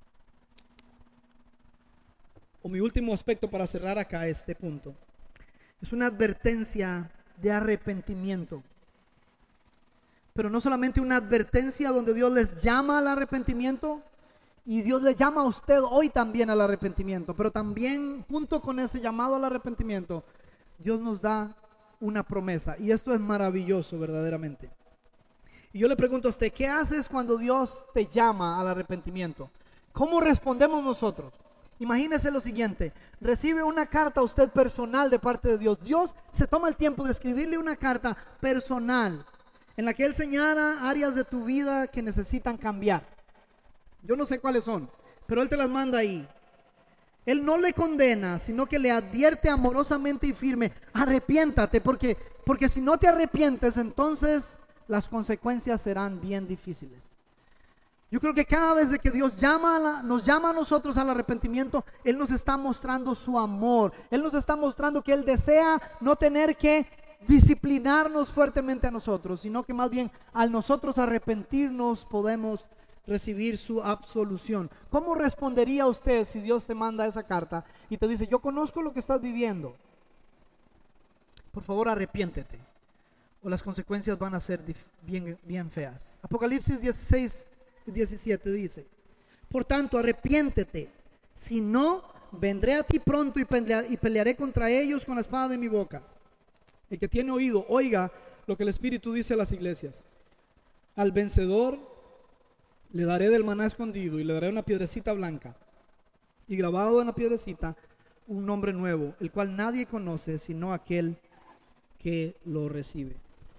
o mi último aspecto para cerrar acá este punto, Es una advertencia de arrepentimiento. Pero no solamente una advertencia donde Dios les llama al arrepentimiento, y Dios le llama a usted hoy también al arrepentimiento, pero también junto con ese llamado al arrepentimiento, Dios nos da una promesa, y esto es maravilloso verdaderamente. Y yo le pregunto a usted, ¿qué haces cuando Dios te llama al arrepentimiento? ¿Cómo respondemos nosotros? Imagínese lo siguiente: recibe una carta a usted personal de parte de Dios. Dios se toma el tiempo de escribirle una carta personal en la que Él señala áreas de tu vida que necesitan cambiar. Yo no sé cuáles son, pero Él te las manda ahí. Él no le condena, sino que le advierte amorosamente y firme: arrepiéntate, porque si no te arrepientes, entonces las consecuencias serán bien difíciles. Yo creo que cada vez de que Dios nos llama a nosotros al arrepentimiento, Él nos está mostrando su amor. Él nos está mostrando que Él desea no tener que disciplinarnos fuertemente a nosotros, sino que más bien al nosotros arrepentirnos podemos recibir su absolución. ¿Cómo respondería usted si Dios te manda esa carta y te dice: yo conozco lo que estás viviendo, por favor arrepiéntete, o las consecuencias van a ser bien feas? Apocalipsis 16:17 dice: por tanto arrepiéntete, si no, vendré a ti pronto y pelearé contra ellos con la espada de mi boca. El que tiene oído, oiga lo que el Espíritu dice a las iglesias. Al vencedor le daré del maná escondido, y le daré una piedrecita blanca, y grabado en la piedrecita un nombre nuevo, el cual nadie conoce sino aquel que lo recibe.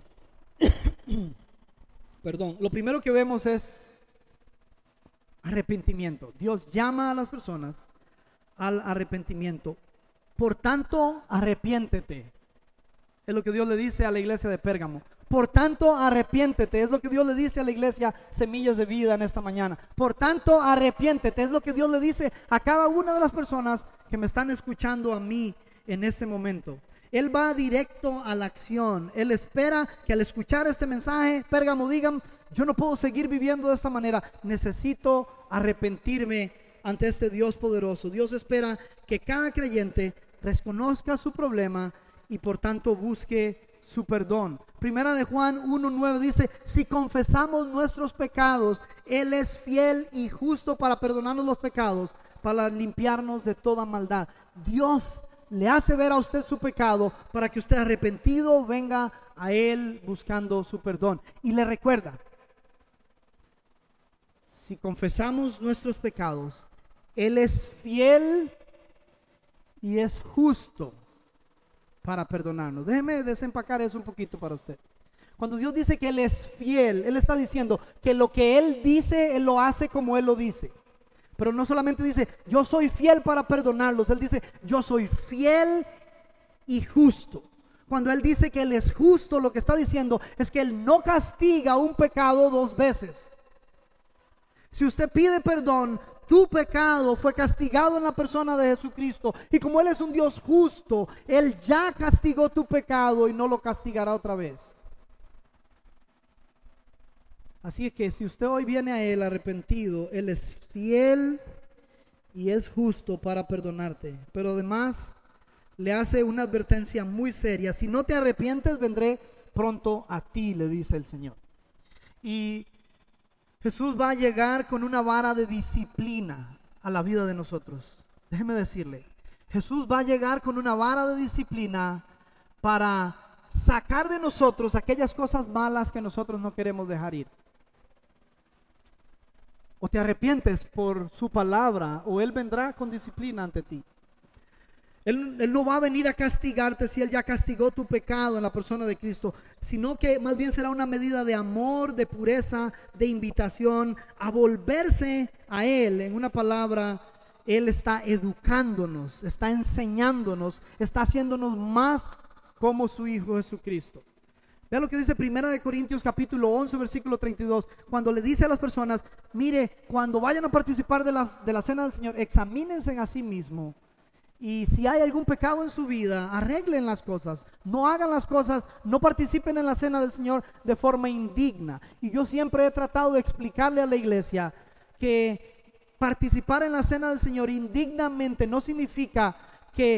Perdón, lo primero que vemos es arrepentimiento. Dios llama a las personas al arrepentimiento. Por tanto, arrepiéntete. Es lo que Dios le dice a la iglesia de Pérgamo. Por tanto, arrepiéntete. Es lo que Dios le dice a la iglesia Semillas de Vida en esta mañana. Por tanto, arrepiéntete. Es lo que Dios le dice a cada una de las personas que me están escuchando a mí en este momento. Él va directo a la acción. Él espera que al escuchar este mensaje, Pérgamo, digan: yo no puedo seguir viviendo de esta manera. Necesito arrepentirme ante este Dios poderoso. Dios espera que cada creyente reconozca su problema y por tanto busque su perdón. Primera de Juan 1:9 dice: si confesamos nuestros pecados, Él es fiel y justo para perdonarnos los pecados, para limpiarnos de toda maldad. Dios le hace ver a usted su pecado para que usted, arrepentido, venga a Él buscando su perdón. Y le recuerda: si confesamos nuestros pecados, Él es fiel y es justo para perdonarnos. Déjeme desempacar eso un poquito para usted. Cuando Dios dice que Él es fiel, Él está diciendo que lo que Él dice, Él lo hace como Él lo dice. Pero no solamente dice: yo soy fiel para perdonarlos. Él dice: yo soy fiel y justo. Cuando Él dice que Él es justo, lo que está diciendo es que Él no castiga un pecado dos veces. Si usted pide perdón, tu pecado fue castigado en la persona de Jesucristo, y como Él es un Dios justo, Él ya castigó tu pecado y no lo castigará otra vez. Así es que si usted hoy viene a Él arrepentido, Él es fiel y es justo para perdonarte. Pero además le hace una advertencia muy seria: si no te arrepientes, vendré pronto a ti, le dice el Señor. Y Jesús va a llegar con una vara de disciplina a la vida de nosotros. Déjeme decirle, Jesús va a llegar con una vara de disciplina para sacar de nosotros aquellas cosas malas que nosotros no queremos dejar ir. O te arrepientes por su palabra, o Él vendrá con disciplina ante ti. Él no va a venir a castigarte si Él ya castigó tu pecado en la persona de Cristo, sino que más bien será una medida de amor, de pureza, de invitación a volverse a Él. En una palabra, Él está educándonos, está enseñándonos, está haciéndonos más como su Hijo Jesucristo. Vea lo que dice 1 Corintios capítulo 11 versículo 32, cuando le dice a las personas: mire, cuando vayan a participar de la cena del Señor, examínense a sí mismos, y si hay algún pecado en su vida, arreglen las cosas, no hagan las cosas, no participen en la cena del Señor de forma indigna. Y yo siempre he tratado de explicarle a la iglesia que participar en la cena del Señor indignamente no significa que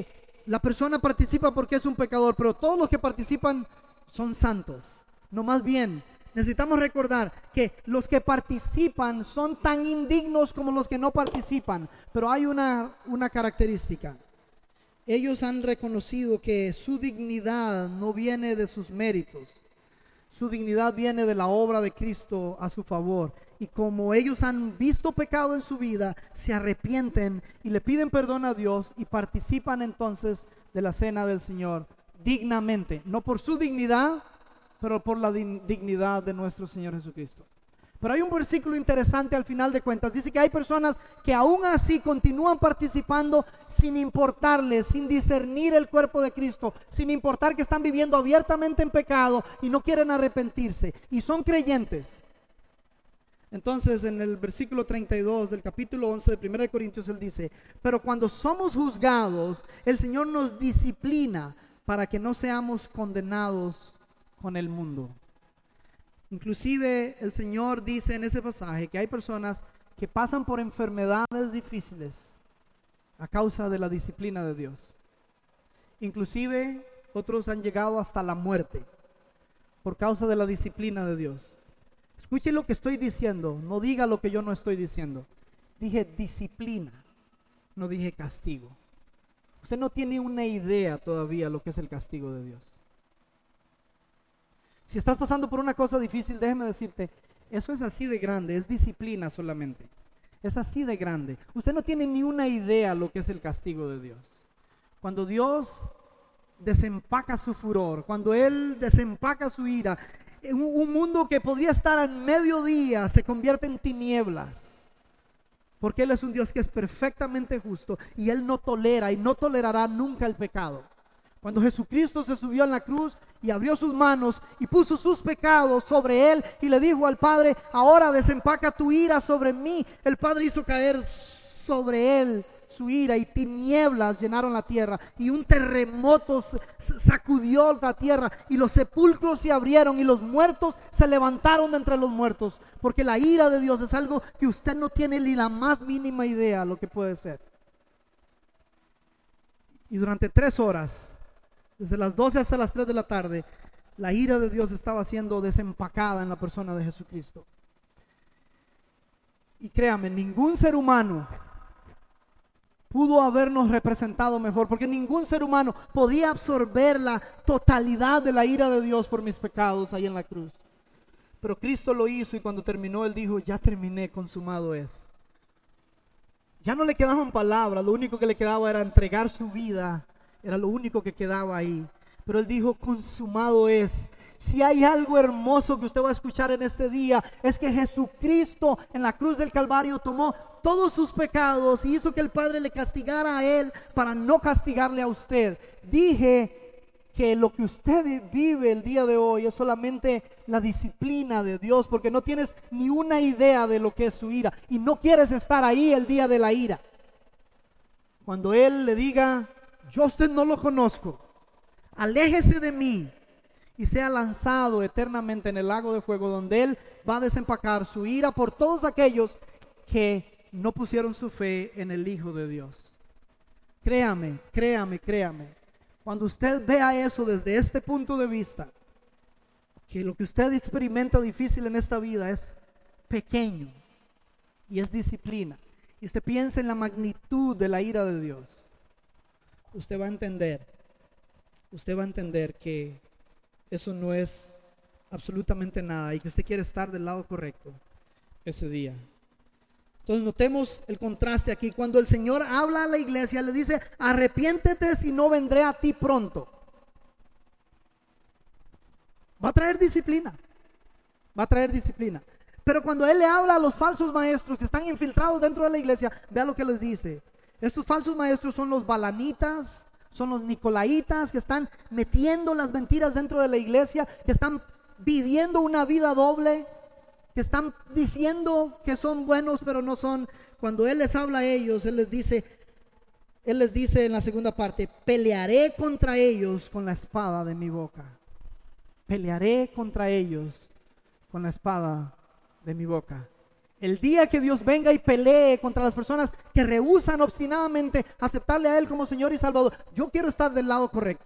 la persona participa porque es un pecador, pero todos los que participan son santos. No, más bien, necesitamos recordar que los que participan son tan indignos como los que no participan, pero hay una característica. Ellos han reconocido que su dignidad no viene de sus méritos. Su dignidad viene de la obra de Cristo a su favor. Y como ellos han visto pecado en su vida, se arrepienten y le piden perdón a Dios y participan entonces de la cena del Señor dignamente. No por su dignidad, pero por la dignidad de nuestro Señor Jesucristo. Pero hay un versículo interesante al final de cuentas. Dice que hay personas que aún así continúan participando sin importarles, sin discernir el cuerpo de Cristo, sin importar que están viviendo abiertamente en pecado y no quieren arrepentirse. Y son creyentes. Entonces en el versículo 32 del capítulo 11 de 1 Corintios él dice: pero cuando somos juzgados, el Señor nos disciplina para que no seamos condenados con el mundo. Inclusive el Señor dice en ese pasaje que hay personas que pasan por enfermedades difíciles a causa de la disciplina de Dios. Inclusive otros han llegado hasta la muerte por causa de la disciplina de Dios. Escuche lo que estoy diciendo, no diga lo que yo no estoy diciendo. Dije disciplina, no dije castigo. Usted no tiene una idea todavía lo que es el castigo de Dios. Si estás pasando por una cosa difícil, déjeme decirte, eso es así de grande, es disciplina solamente. Es así de grande. Usted no tiene ni una idea lo que es el castigo de Dios. Cuando Dios desempaca su furor, cuando Él desempaca su ira, un mundo que podría estar en mediodía se convierte en tinieblas. Porque Él es un Dios que es perfectamente justo y Él no tolera y no tolerará nunca el pecado. Cuando Jesucristo se subió en la cruz y abrió sus manos y puso sus pecados sobre Él y le dijo al Padre: ahora desempaca tu ira sobre mí, el Padre hizo caer sobre Él su ira y tinieblas llenaron la tierra y un terremoto sacudió la tierra y los sepulcros se abrieron y los muertos se levantaron de entre los muertos, porque la ira de Dios es algo que usted no tiene ni la más mínima idea lo que puede ser. Y durante 3 horas, desde las 12 hasta las 3 de la tarde, la ira de Dios estaba siendo desempacada en la persona de Jesucristo. Y créame, ningún ser humano pudo habernos representado mejor, porque ningún ser humano podía absorber la totalidad de la ira de Dios por mis pecados ahí en la cruz. Pero Cristo lo hizo y cuando terminó Él dijo: ya terminé, consumado es. Ya no le quedaban palabras, lo único que le quedaba era entregar su vida. Era lo único que quedaba ahí. Pero Él dijo: consumado es. Si hay algo hermoso que usted va a escuchar en este día, es que Jesucristo en la cruz del Calvario tomó todos sus pecados y hizo que el Padre le castigara a Él para no castigarle a usted. Dije que lo que usted vive el día de hoy es solamente la disciplina de Dios, porque no tienes ni una idea de lo que es su ira y no quieres estar ahí el día de la ira. Cuando Él le diga: yo a usted no lo conozco, aléjese de mí, y sea lanzado eternamente en el lago de fuego, donde Él va a desempacar su ira por todos aquellos que no pusieron su fe en el Hijo de Dios. Créame, créame, créame, cuando usted vea eso desde este punto de vista, que lo que usted experimenta difícil en esta vida es pequeño y es disciplina, y usted piensa en la magnitud de la ira de Dios, usted va a entender que eso no es absolutamente nada y que usted quiere estar del lado correcto ese día. Entonces notemos el contraste aquí. Cuando el Señor habla a la iglesia, le dice: arrepiéntete, si no vendré a ti pronto. Va a traer disciplina. Va a traer disciplina. Pero cuando Él le habla a los falsos maestros que están infiltrados dentro de la iglesia, vea lo que les dice. Estos falsos maestros son los balanitas, son los nicolaitas, que están metiendo las mentiras dentro de la iglesia, que están viviendo una vida doble, que están diciendo que son buenos pero no son. Cuando Él les habla a ellos, Él les dice en la segunda parte: pelearé contra ellos con la espada de mi boca. Pelearé contra ellos con la espada de mi boca. El día que Dios venga y pelee contra las personas que rehúsan obstinadamente aceptarle a Él como Señor y Salvador, yo quiero estar del lado correcto.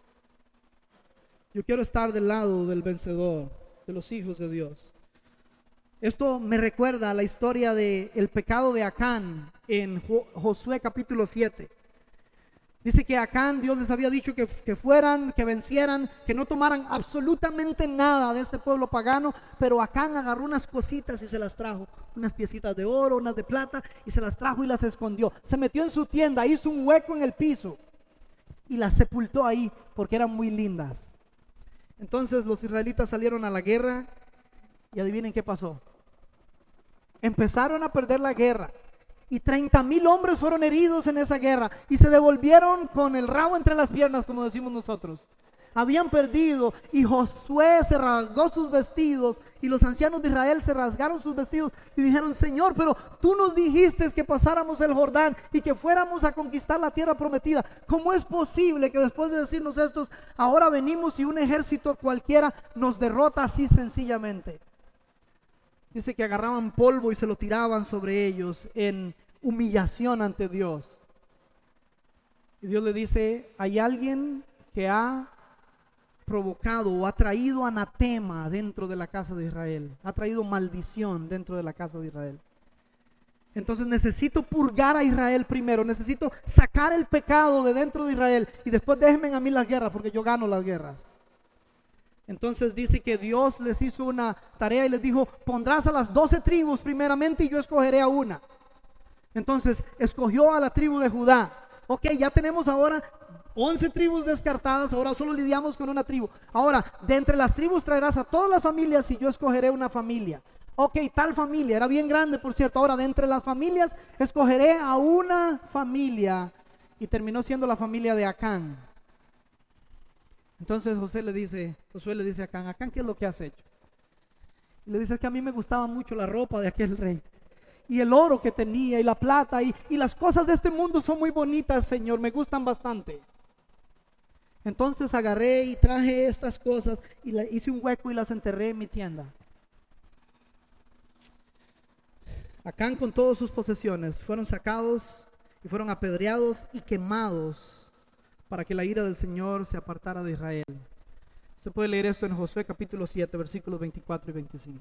Yo quiero estar del lado del vencedor, de los hijos de Dios. Esto me recuerda a la historia del pecado de Acán en Josué capítulo 7. Dice que Acán, Dios les había dicho que fueran, que vencieran, que no tomaran absolutamente nada de este pueblo pagano, pero Acán agarró unas cositas y se las trajo, unas piecitas de oro, unas de plata, y se las trajo y las escondió. Se metió en su tienda, hizo un hueco en el piso y las sepultó ahí porque eran muy lindas. Entonces los israelitas salieron a la guerra y adivinen qué pasó. Empezaron a perder la guerra y 30,000 hombres fueron heridos en esa guerra y se devolvieron con el rabo entre las piernas, como decimos nosotros. Habían perdido y Josué se rasgó sus vestidos y los ancianos de Israel se rasgaron sus vestidos y dijeron: Señor, pero tú nos dijiste que pasáramos el Jordán y que fuéramos a conquistar la tierra prometida. ¿Cómo es posible que después de decirnos esto, ahora venimos y un ejército cualquiera nos derrota así sencillamente? Dice que agarraban polvo y se lo tiraban sobre ellos en humillación ante Dios. Y Dios le dice: hay alguien que ha provocado o ha traído anatema dentro de la casa de Israel, ha traído maldición dentro de la casa de Israel. Entonces necesito purgar a Israel primero, necesito sacar el pecado de dentro de Israel y después déjenme a mí las guerras, porque yo gano las guerras. Entonces dice que Dios les hizo una tarea y les dijo: pondrás a las 12 tribus primeramente y yo escogeré a una. Entonces escogió a la tribu de Judá. Ok, ya tenemos ahora 11 tribus descartadas, ahora solo lidiamos con una tribu. Ahora, de entre las tribus traerás a todas las familias y yo escogeré una familia. Ok, tal familia, era bien grande por cierto. Ahora, de entre las familias escogeré a una familia, y terminó siendo la familia de Acán. Entonces Josué le dice a Acán: Acán, ¿qué es lo que has hecho? Y le dice: es que a mí me gustaba mucho la ropa de aquel rey y el oro que tenía y la plata y las cosas de este mundo son muy bonitas, Señor, me gustan bastante. Entonces agarré y traje estas cosas y hice un hueco y las enterré en mi tienda. Acán con todas sus posesiones fueron sacados y fueron apedreados y quemados para que la ira del Señor se apartara de Israel. Se puede leer esto en Josué capítulo 7, versículos 24 y 25.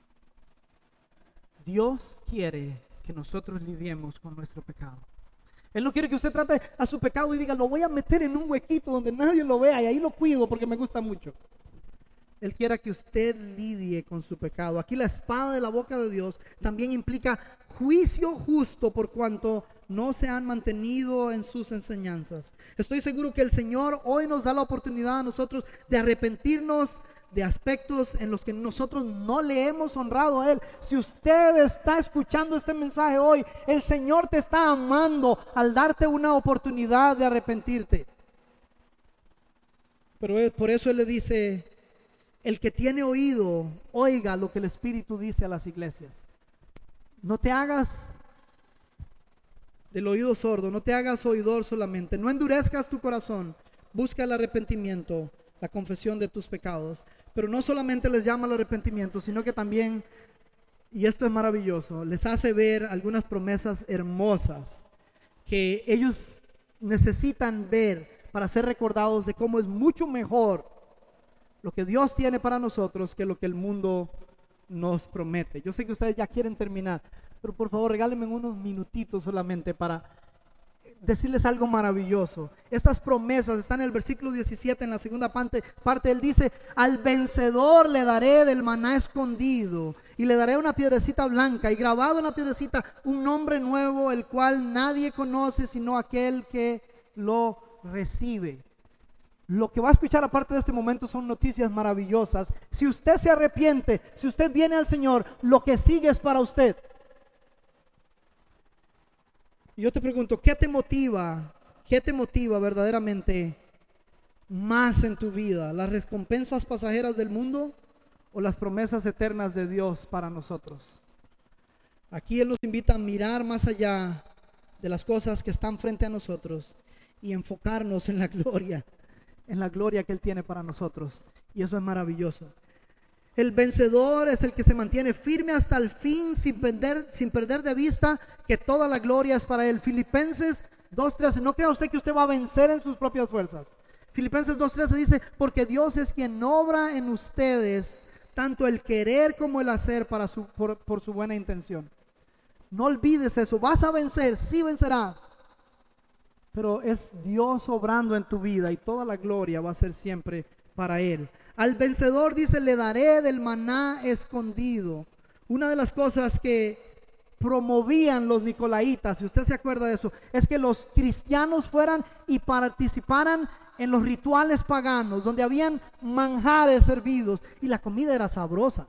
Dios quiere que nosotros lidiemos con nuestro pecado. Él no quiere que usted trate a su pecado y diga: lo voy a meter en un huequito donde nadie lo vea y ahí lo cuido porque me gusta mucho. Él quiere que usted lidie con su pecado. Aquí la espada de la boca de Dios también implica juicio justo por cuanto no se han mantenido en sus enseñanzas. Estoy seguro que el Señor hoy nos da la oportunidad a nosotros de arrepentirnos de aspectos en los que nosotros no le hemos honrado a Él. Si usted está escuchando este mensaje hoy, el Señor te está amando al darte una oportunidad de arrepentirte. Pero por eso Él le dice: el que tiene oído, oiga lo que el Espíritu dice a las iglesias. No te hagas del oído sordo, no te hagas oidor solamente. No endurezcas tu corazón. Busca el arrepentimiento, la confesión de tus pecados. Pero no solamente les llama al arrepentimiento, sino que también, y esto es maravilloso, les hace ver algunas promesas hermosas que ellos necesitan ver para ser recordados de cómo es mucho mejor lo que Dios tiene para nosotros que lo que el mundo nos promete. Yo sé que ustedes ya quieren terminar, pero por favor regálenme unos minutitos solamente para decirles algo maravilloso. Estas promesas están en el versículo 17, en la segunda parte. Él dice: al vencedor le daré del maná escondido y le daré una piedrecita blanca y grabado en la piedrecita un nombre nuevo, el cual nadie conoce sino aquel que lo recibe. Lo que va a escuchar aparte de este momento son noticias maravillosas. Si usted se arrepiente, si usted viene al Señor, lo que sigue es para usted. Y yo te pregunto: ¿qué te motiva verdaderamente más en tu vida? ¿Las recompensas pasajeras del mundo o las promesas eternas de Dios para nosotros? Aquí Él nos invita a mirar más allá de las cosas que están frente a nosotros y enfocarnos en la gloria que Él tiene para nosotros. Y eso es maravilloso. El vencedor es el que se mantiene firme hasta el fin sin perder de vista que toda la gloria es para él. Filipenses 2:13. No crea usted que usted va a vencer en sus propias fuerzas. Filipenses 2:13 dice: porque Dios es quien obra en ustedes tanto el querer como el hacer por su buena intención. No olvides eso. Vas a vencer, sí vencerás, pero es Dios obrando en tu vida y toda la gloria va a ser siempre para Él. Al vencedor dice: le daré del maná escondido. Una de las cosas que promovían los nicolaitas, si usted se acuerda de eso, es que los cristianos fueran y participaran en los rituales paganos, donde habían manjares servidos y la comida era sabrosa.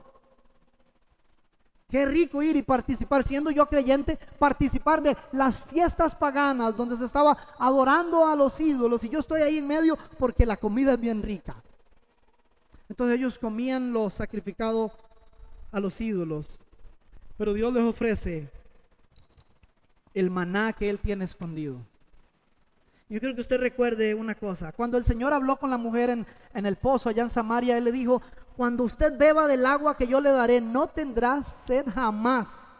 Qué rico ir y participar, siendo yo creyente, participar de las fiestas paganas donde se estaba adorando a los ídolos, y yo estoy ahí en medio porque la comida es bien rica. Entonces ellos comían lo sacrificado a los ídolos, pero Dios les ofrece el maná que Él tiene escondido. Yo quiero que usted recuerde una cosa. Cuando el Señor habló con la mujer en el pozo allá en Samaria, Él le dijo: cuando usted beba del agua que yo le daré, no tendrá sed jamás.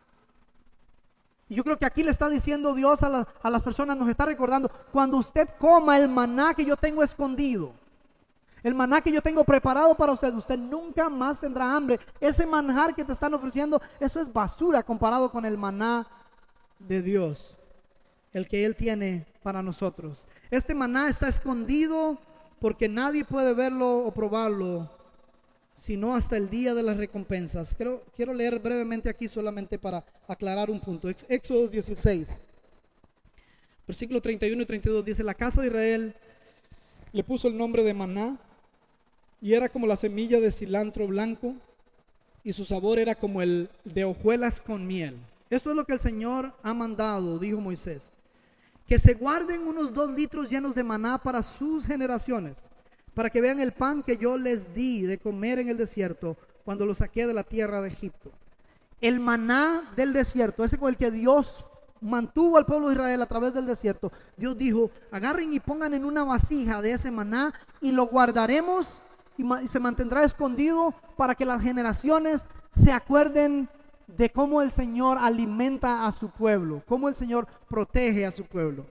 Y yo creo que aquí le está diciendo Dios a las personas, nos está recordando: cuando usted coma el maná que yo tengo escondido, el maná que yo tengo preparado para usted, usted nunca más tendrá hambre. Ese manjar que te están ofreciendo, eso es basura comparado con el maná de Dios, el que Él tiene para nosotros. Este maná está escondido porque nadie puede verlo o probarlo sino hasta el día de las recompensas. Quiero leer brevemente aquí solamente para aclarar un punto. Éxodo 16, versículo 31 y 32 dice: la casa de Israel le puso el nombre de maná, y era como la semilla de cilantro blanco, y su sabor era como el de hojuelas con miel. Esto es lo que el Señor ha mandado, dijo Moisés: que se guarden unos 2 litros llenos de maná para sus generaciones, para que vean el pan que yo les di de comer en el desierto cuando los saqué de la tierra de Egipto. El maná del desierto, ese con el que Dios mantuvo al pueblo de Israel a través del desierto. Dios dijo: agarren y pongan en una vasija de ese maná y lo guardaremos, y se mantendrá escondido para que las generaciones se acuerden de cómo el Señor alimenta a su pueblo, cómo el Señor protege a su pueblo.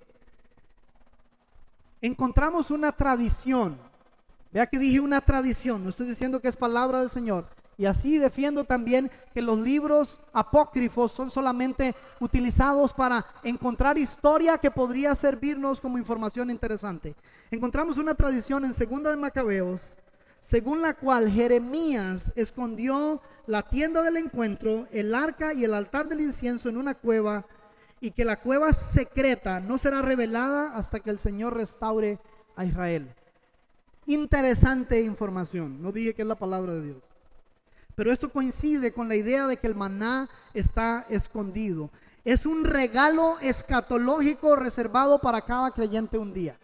Encontramos una tradición. Vea que dije una tradición, no estoy diciendo que es palabra del Señor. Y así defiendo también que los libros apócrifos son solamente utilizados para encontrar historia que podría servirnos como información interesante. Encontramos una tradición en Segunda de Macabeos, según la cual Jeremías escondió la tienda del encuentro, el arca y el altar del incienso en una cueva, y que la cueva secreta no será revelada hasta que el Señor restaure a Israel. Interesante información. No dije que es la palabra de Dios, pero esto coincide con la idea de que el maná está escondido. Es un regalo escatológico reservado para cada creyente un día.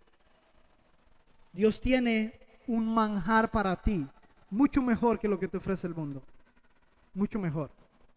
Dios tiene un manjar para ti, mucho mejor que lo que te ofrece el mundo, mucho mejor.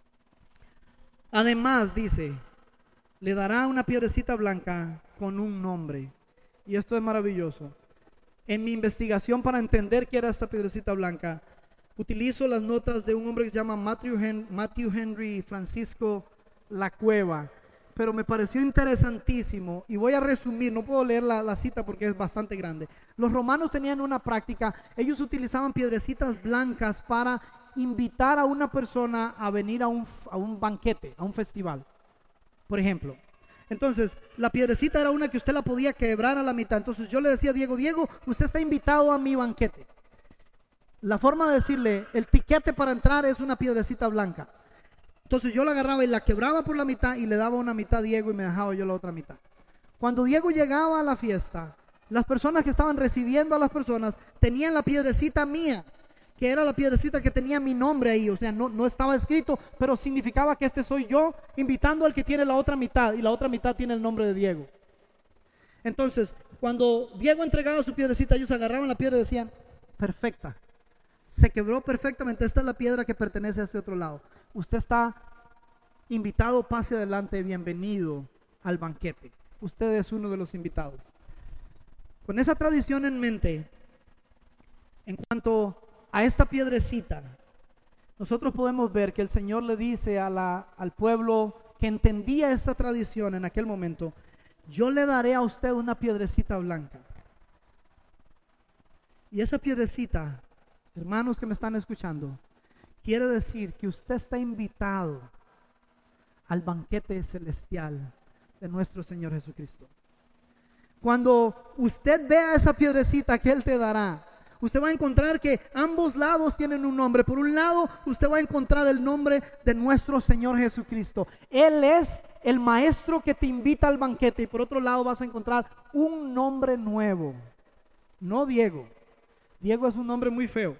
Además dice: le dará una piedrecita blanca con un nombre. Y esto es maravilloso. En mi investigación para entender qué era esta piedrecita blanca, utilizo las notas de un hombre que se llama Matthew Henry Francisco La Cueva, pero me pareció interesantísimo y voy a resumir. No puedo leer la cita porque es bastante grande. Los romanos tenían una práctica: ellos utilizaban piedrecitas blancas para invitar a una persona a venir a un banquete, a un festival, por ejemplo. Entonces, la piedrecita era una que usted la podía quebrar a la mitad. Entonces yo le decía a Diego, usted está invitado a mi banquete. La forma de decirle, el tiquete para entrar es una piedrecita blanca. Entonces yo la agarraba y la quebraba por la mitad y le daba una mitad a Diego y me dejaba yo la otra mitad. Cuando Diego llegaba a la fiesta, las personas que estaban recibiendo a las personas tenían la piedrecita mía, que era la piedrecita que tenía mi nombre ahí. O sea, no estaba escrito, pero significaba que este soy yo invitando al que tiene la otra mitad, y la otra mitad tiene el nombre de Diego. Entonces, cuando Diego entregaba su piedrecita, ellos agarraban la piedra y decían: perfecta, se quebró perfectamente, esta es la piedra que pertenece a ese otro lado. Usted está invitado, pase adelante, bienvenido al banquete. Usted es uno de los invitados. Con esa tradición en mente, en cuanto a esta piedrecita, nosotros podemos ver que el Señor le dice al pueblo que entendía esta tradición en aquel momento: yo le daré a usted una piedrecita blanca. Y esa piedrecita, hermanos que me están escuchando, quiere decir que usted está invitado al banquete celestial de nuestro Señor Jesucristo. Cuando usted vea esa piedrecita que Él te dará, usted va a encontrar que ambos lados tienen un nombre. Por un lado, usted va a encontrar el nombre de nuestro Señor Jesucristo. Él es el maestro que te invita al banquete. Y por otro lado vas a encontrar un nombre nuevo. No Diego. Diego es un nombre muy feo.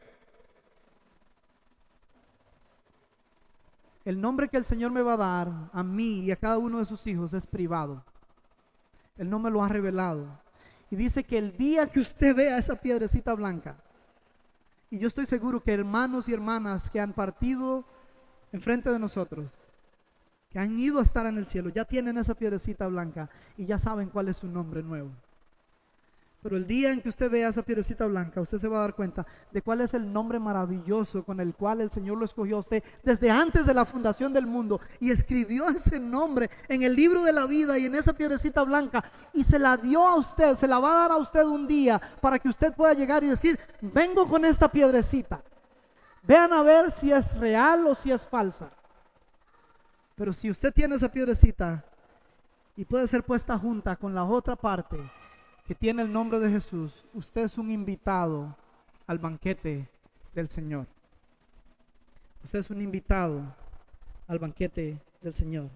El nombre que el Señor me va a dar a mí y a cada uno de sus hijos es privado. Él no me lo ha revelado. Y dice que el día que usted vea esa piedrecita blanca, y yo estoy seguro que hermanos y hermanas que han partido enfrente de nosotros, que han ido a estar en el cielo, ya tienen esa piedrecita blanca y ya saben cuál es su nombre nuevo. Pero el día en que usted vea esa piedrecita blanca, usted se va a dar cuenta de cuál es el nombre maravilloso con el cual el Señor lo escogió a usted desde antes de la fundación del mundo, y escribió ese nombre en el libro de la vida y en esa piedrecita blanca, y se la dio a usted, se la va a dar a usted un día para que usted pueda llegar y decir: vengo con esta piedrecita, vean a ver si es real o si es falsa. Pero si usted tiene esa piedrecita y puede ser puesta junta con la otra parte que tiene el nombre de Jesús, usted es un invitado al banquete del Señor. Usted es un invitado al banquete del Señor.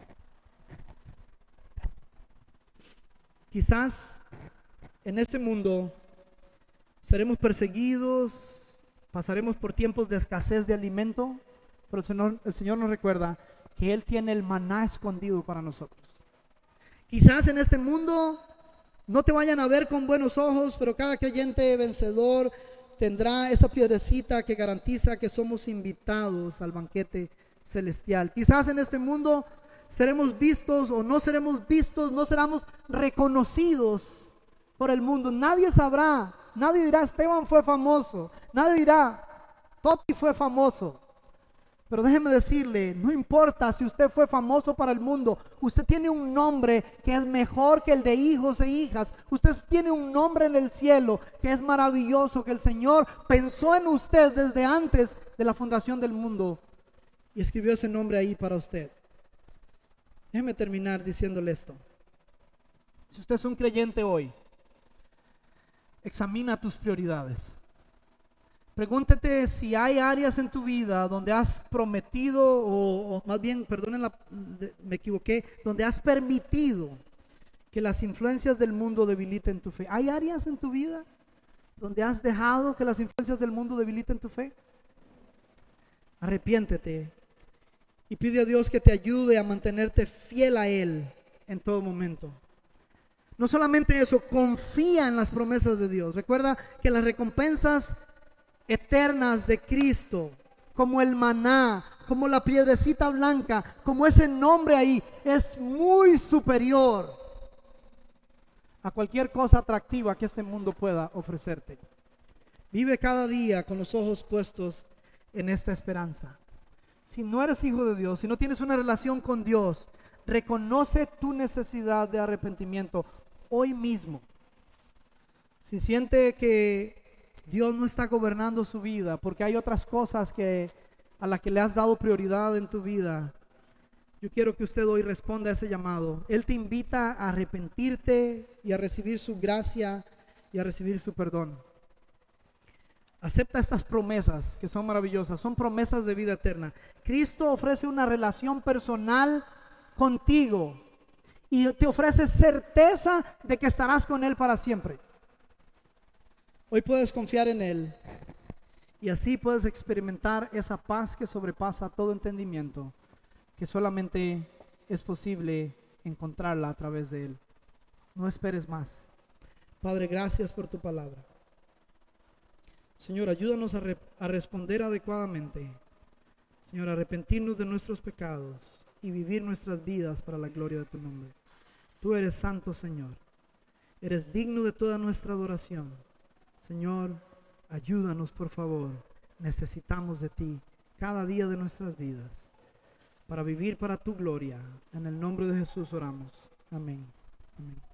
Quizás en este mundo seremos perseguidos, pasaremos por tiempos de escasez de alimento, pero el Señor nos recuerda que Él tiene el maná escondido para nosotros. Quizás en este mundo no te vayan a ver con buenos ojos, pero cada creyente vencedor tendrá esa piedrecita que garantiza que somos invitados al banquete celestial. Quizás en este mundo seremos vistos o no seremos vistos, no seremos reconocidos por el mundo. Nadie sabrá, nadie dirá: Esteban fue famoso, nadie dirá: Toti fue famoso. Pero déjeme decirle, no importa si usted fue famoso para el mundo, usted tiene un nombre que es mejor que el de hijos e hijas. Usted tiene un nombre en el cielo que es maravilloso, que el Señor pensó en usted desde antes de la fundación del mundo y escribió ese nombre ahí para usted. Déjeme terminar diciéndole esto. Si usted es un creyente hoy, examina tus prioridades. Pregúntate si hay áreas en tu vida donde has prometido, o más bien, me equivoqué, donde has permitido que las influencias del mundo debiliten tu fe. ¿Hay áreas en tu vida donde has dejado que las influencias del mundo debiliten tu fe? Arrepiéntete y pide a Dios que te ayude a mantenerte fiel a Él en todo momento. No solamente eso, confía en las promesas de Dios. Recuerda que las recompensas eternas de Cristo, como el maná, como la piedrecita blanca, como ese nombre ahí, es muy superior a cualquier cosa atractiva que este mundo pueda ofrecerte. Vive cada día con los ojos puestos en esta esperanza. Si no eres hijo de Dios, si no tienes una relación con Dios, reconoce tu necesidad de arrepentimiento hoy mismo. Si siente que Dios no está gobernando su vida porque hay otras cosas a las que le has dado prioridad en tu vida, yo quiero que usted hoy responda a ese llamado. Él te invita a arrepentirte y a recibir su gracia y a recibir su perdón. Acepta estas promesas que son maravillosas, son promesas de vida eterna. Cristo ofrece una relación personal contigo y te ofrece certeza de que estarás con Él para siempre. Hoy puedes confiar en Él y así puedes experimentar esa paz que sobrepasa todo entendimiento, que solamente es posible encontrarla a través de Él. No esperes más. Padre, gracias por tu palabra. Señor, ayúdanos a responder adecuadamente. Señor, a arrepentirnos de nuestros pecados y vivir nuestras vidas para la gloria de tu nombre. Tú eres santo, Señor. Eres digno de toda nuestra adoración. Señor, Ayúdanos, por favor. Necesitamos de ti cada día de nuestras vidas para vivir para tu gloria. En el nombre de Jesús oramos. Amén. Amén.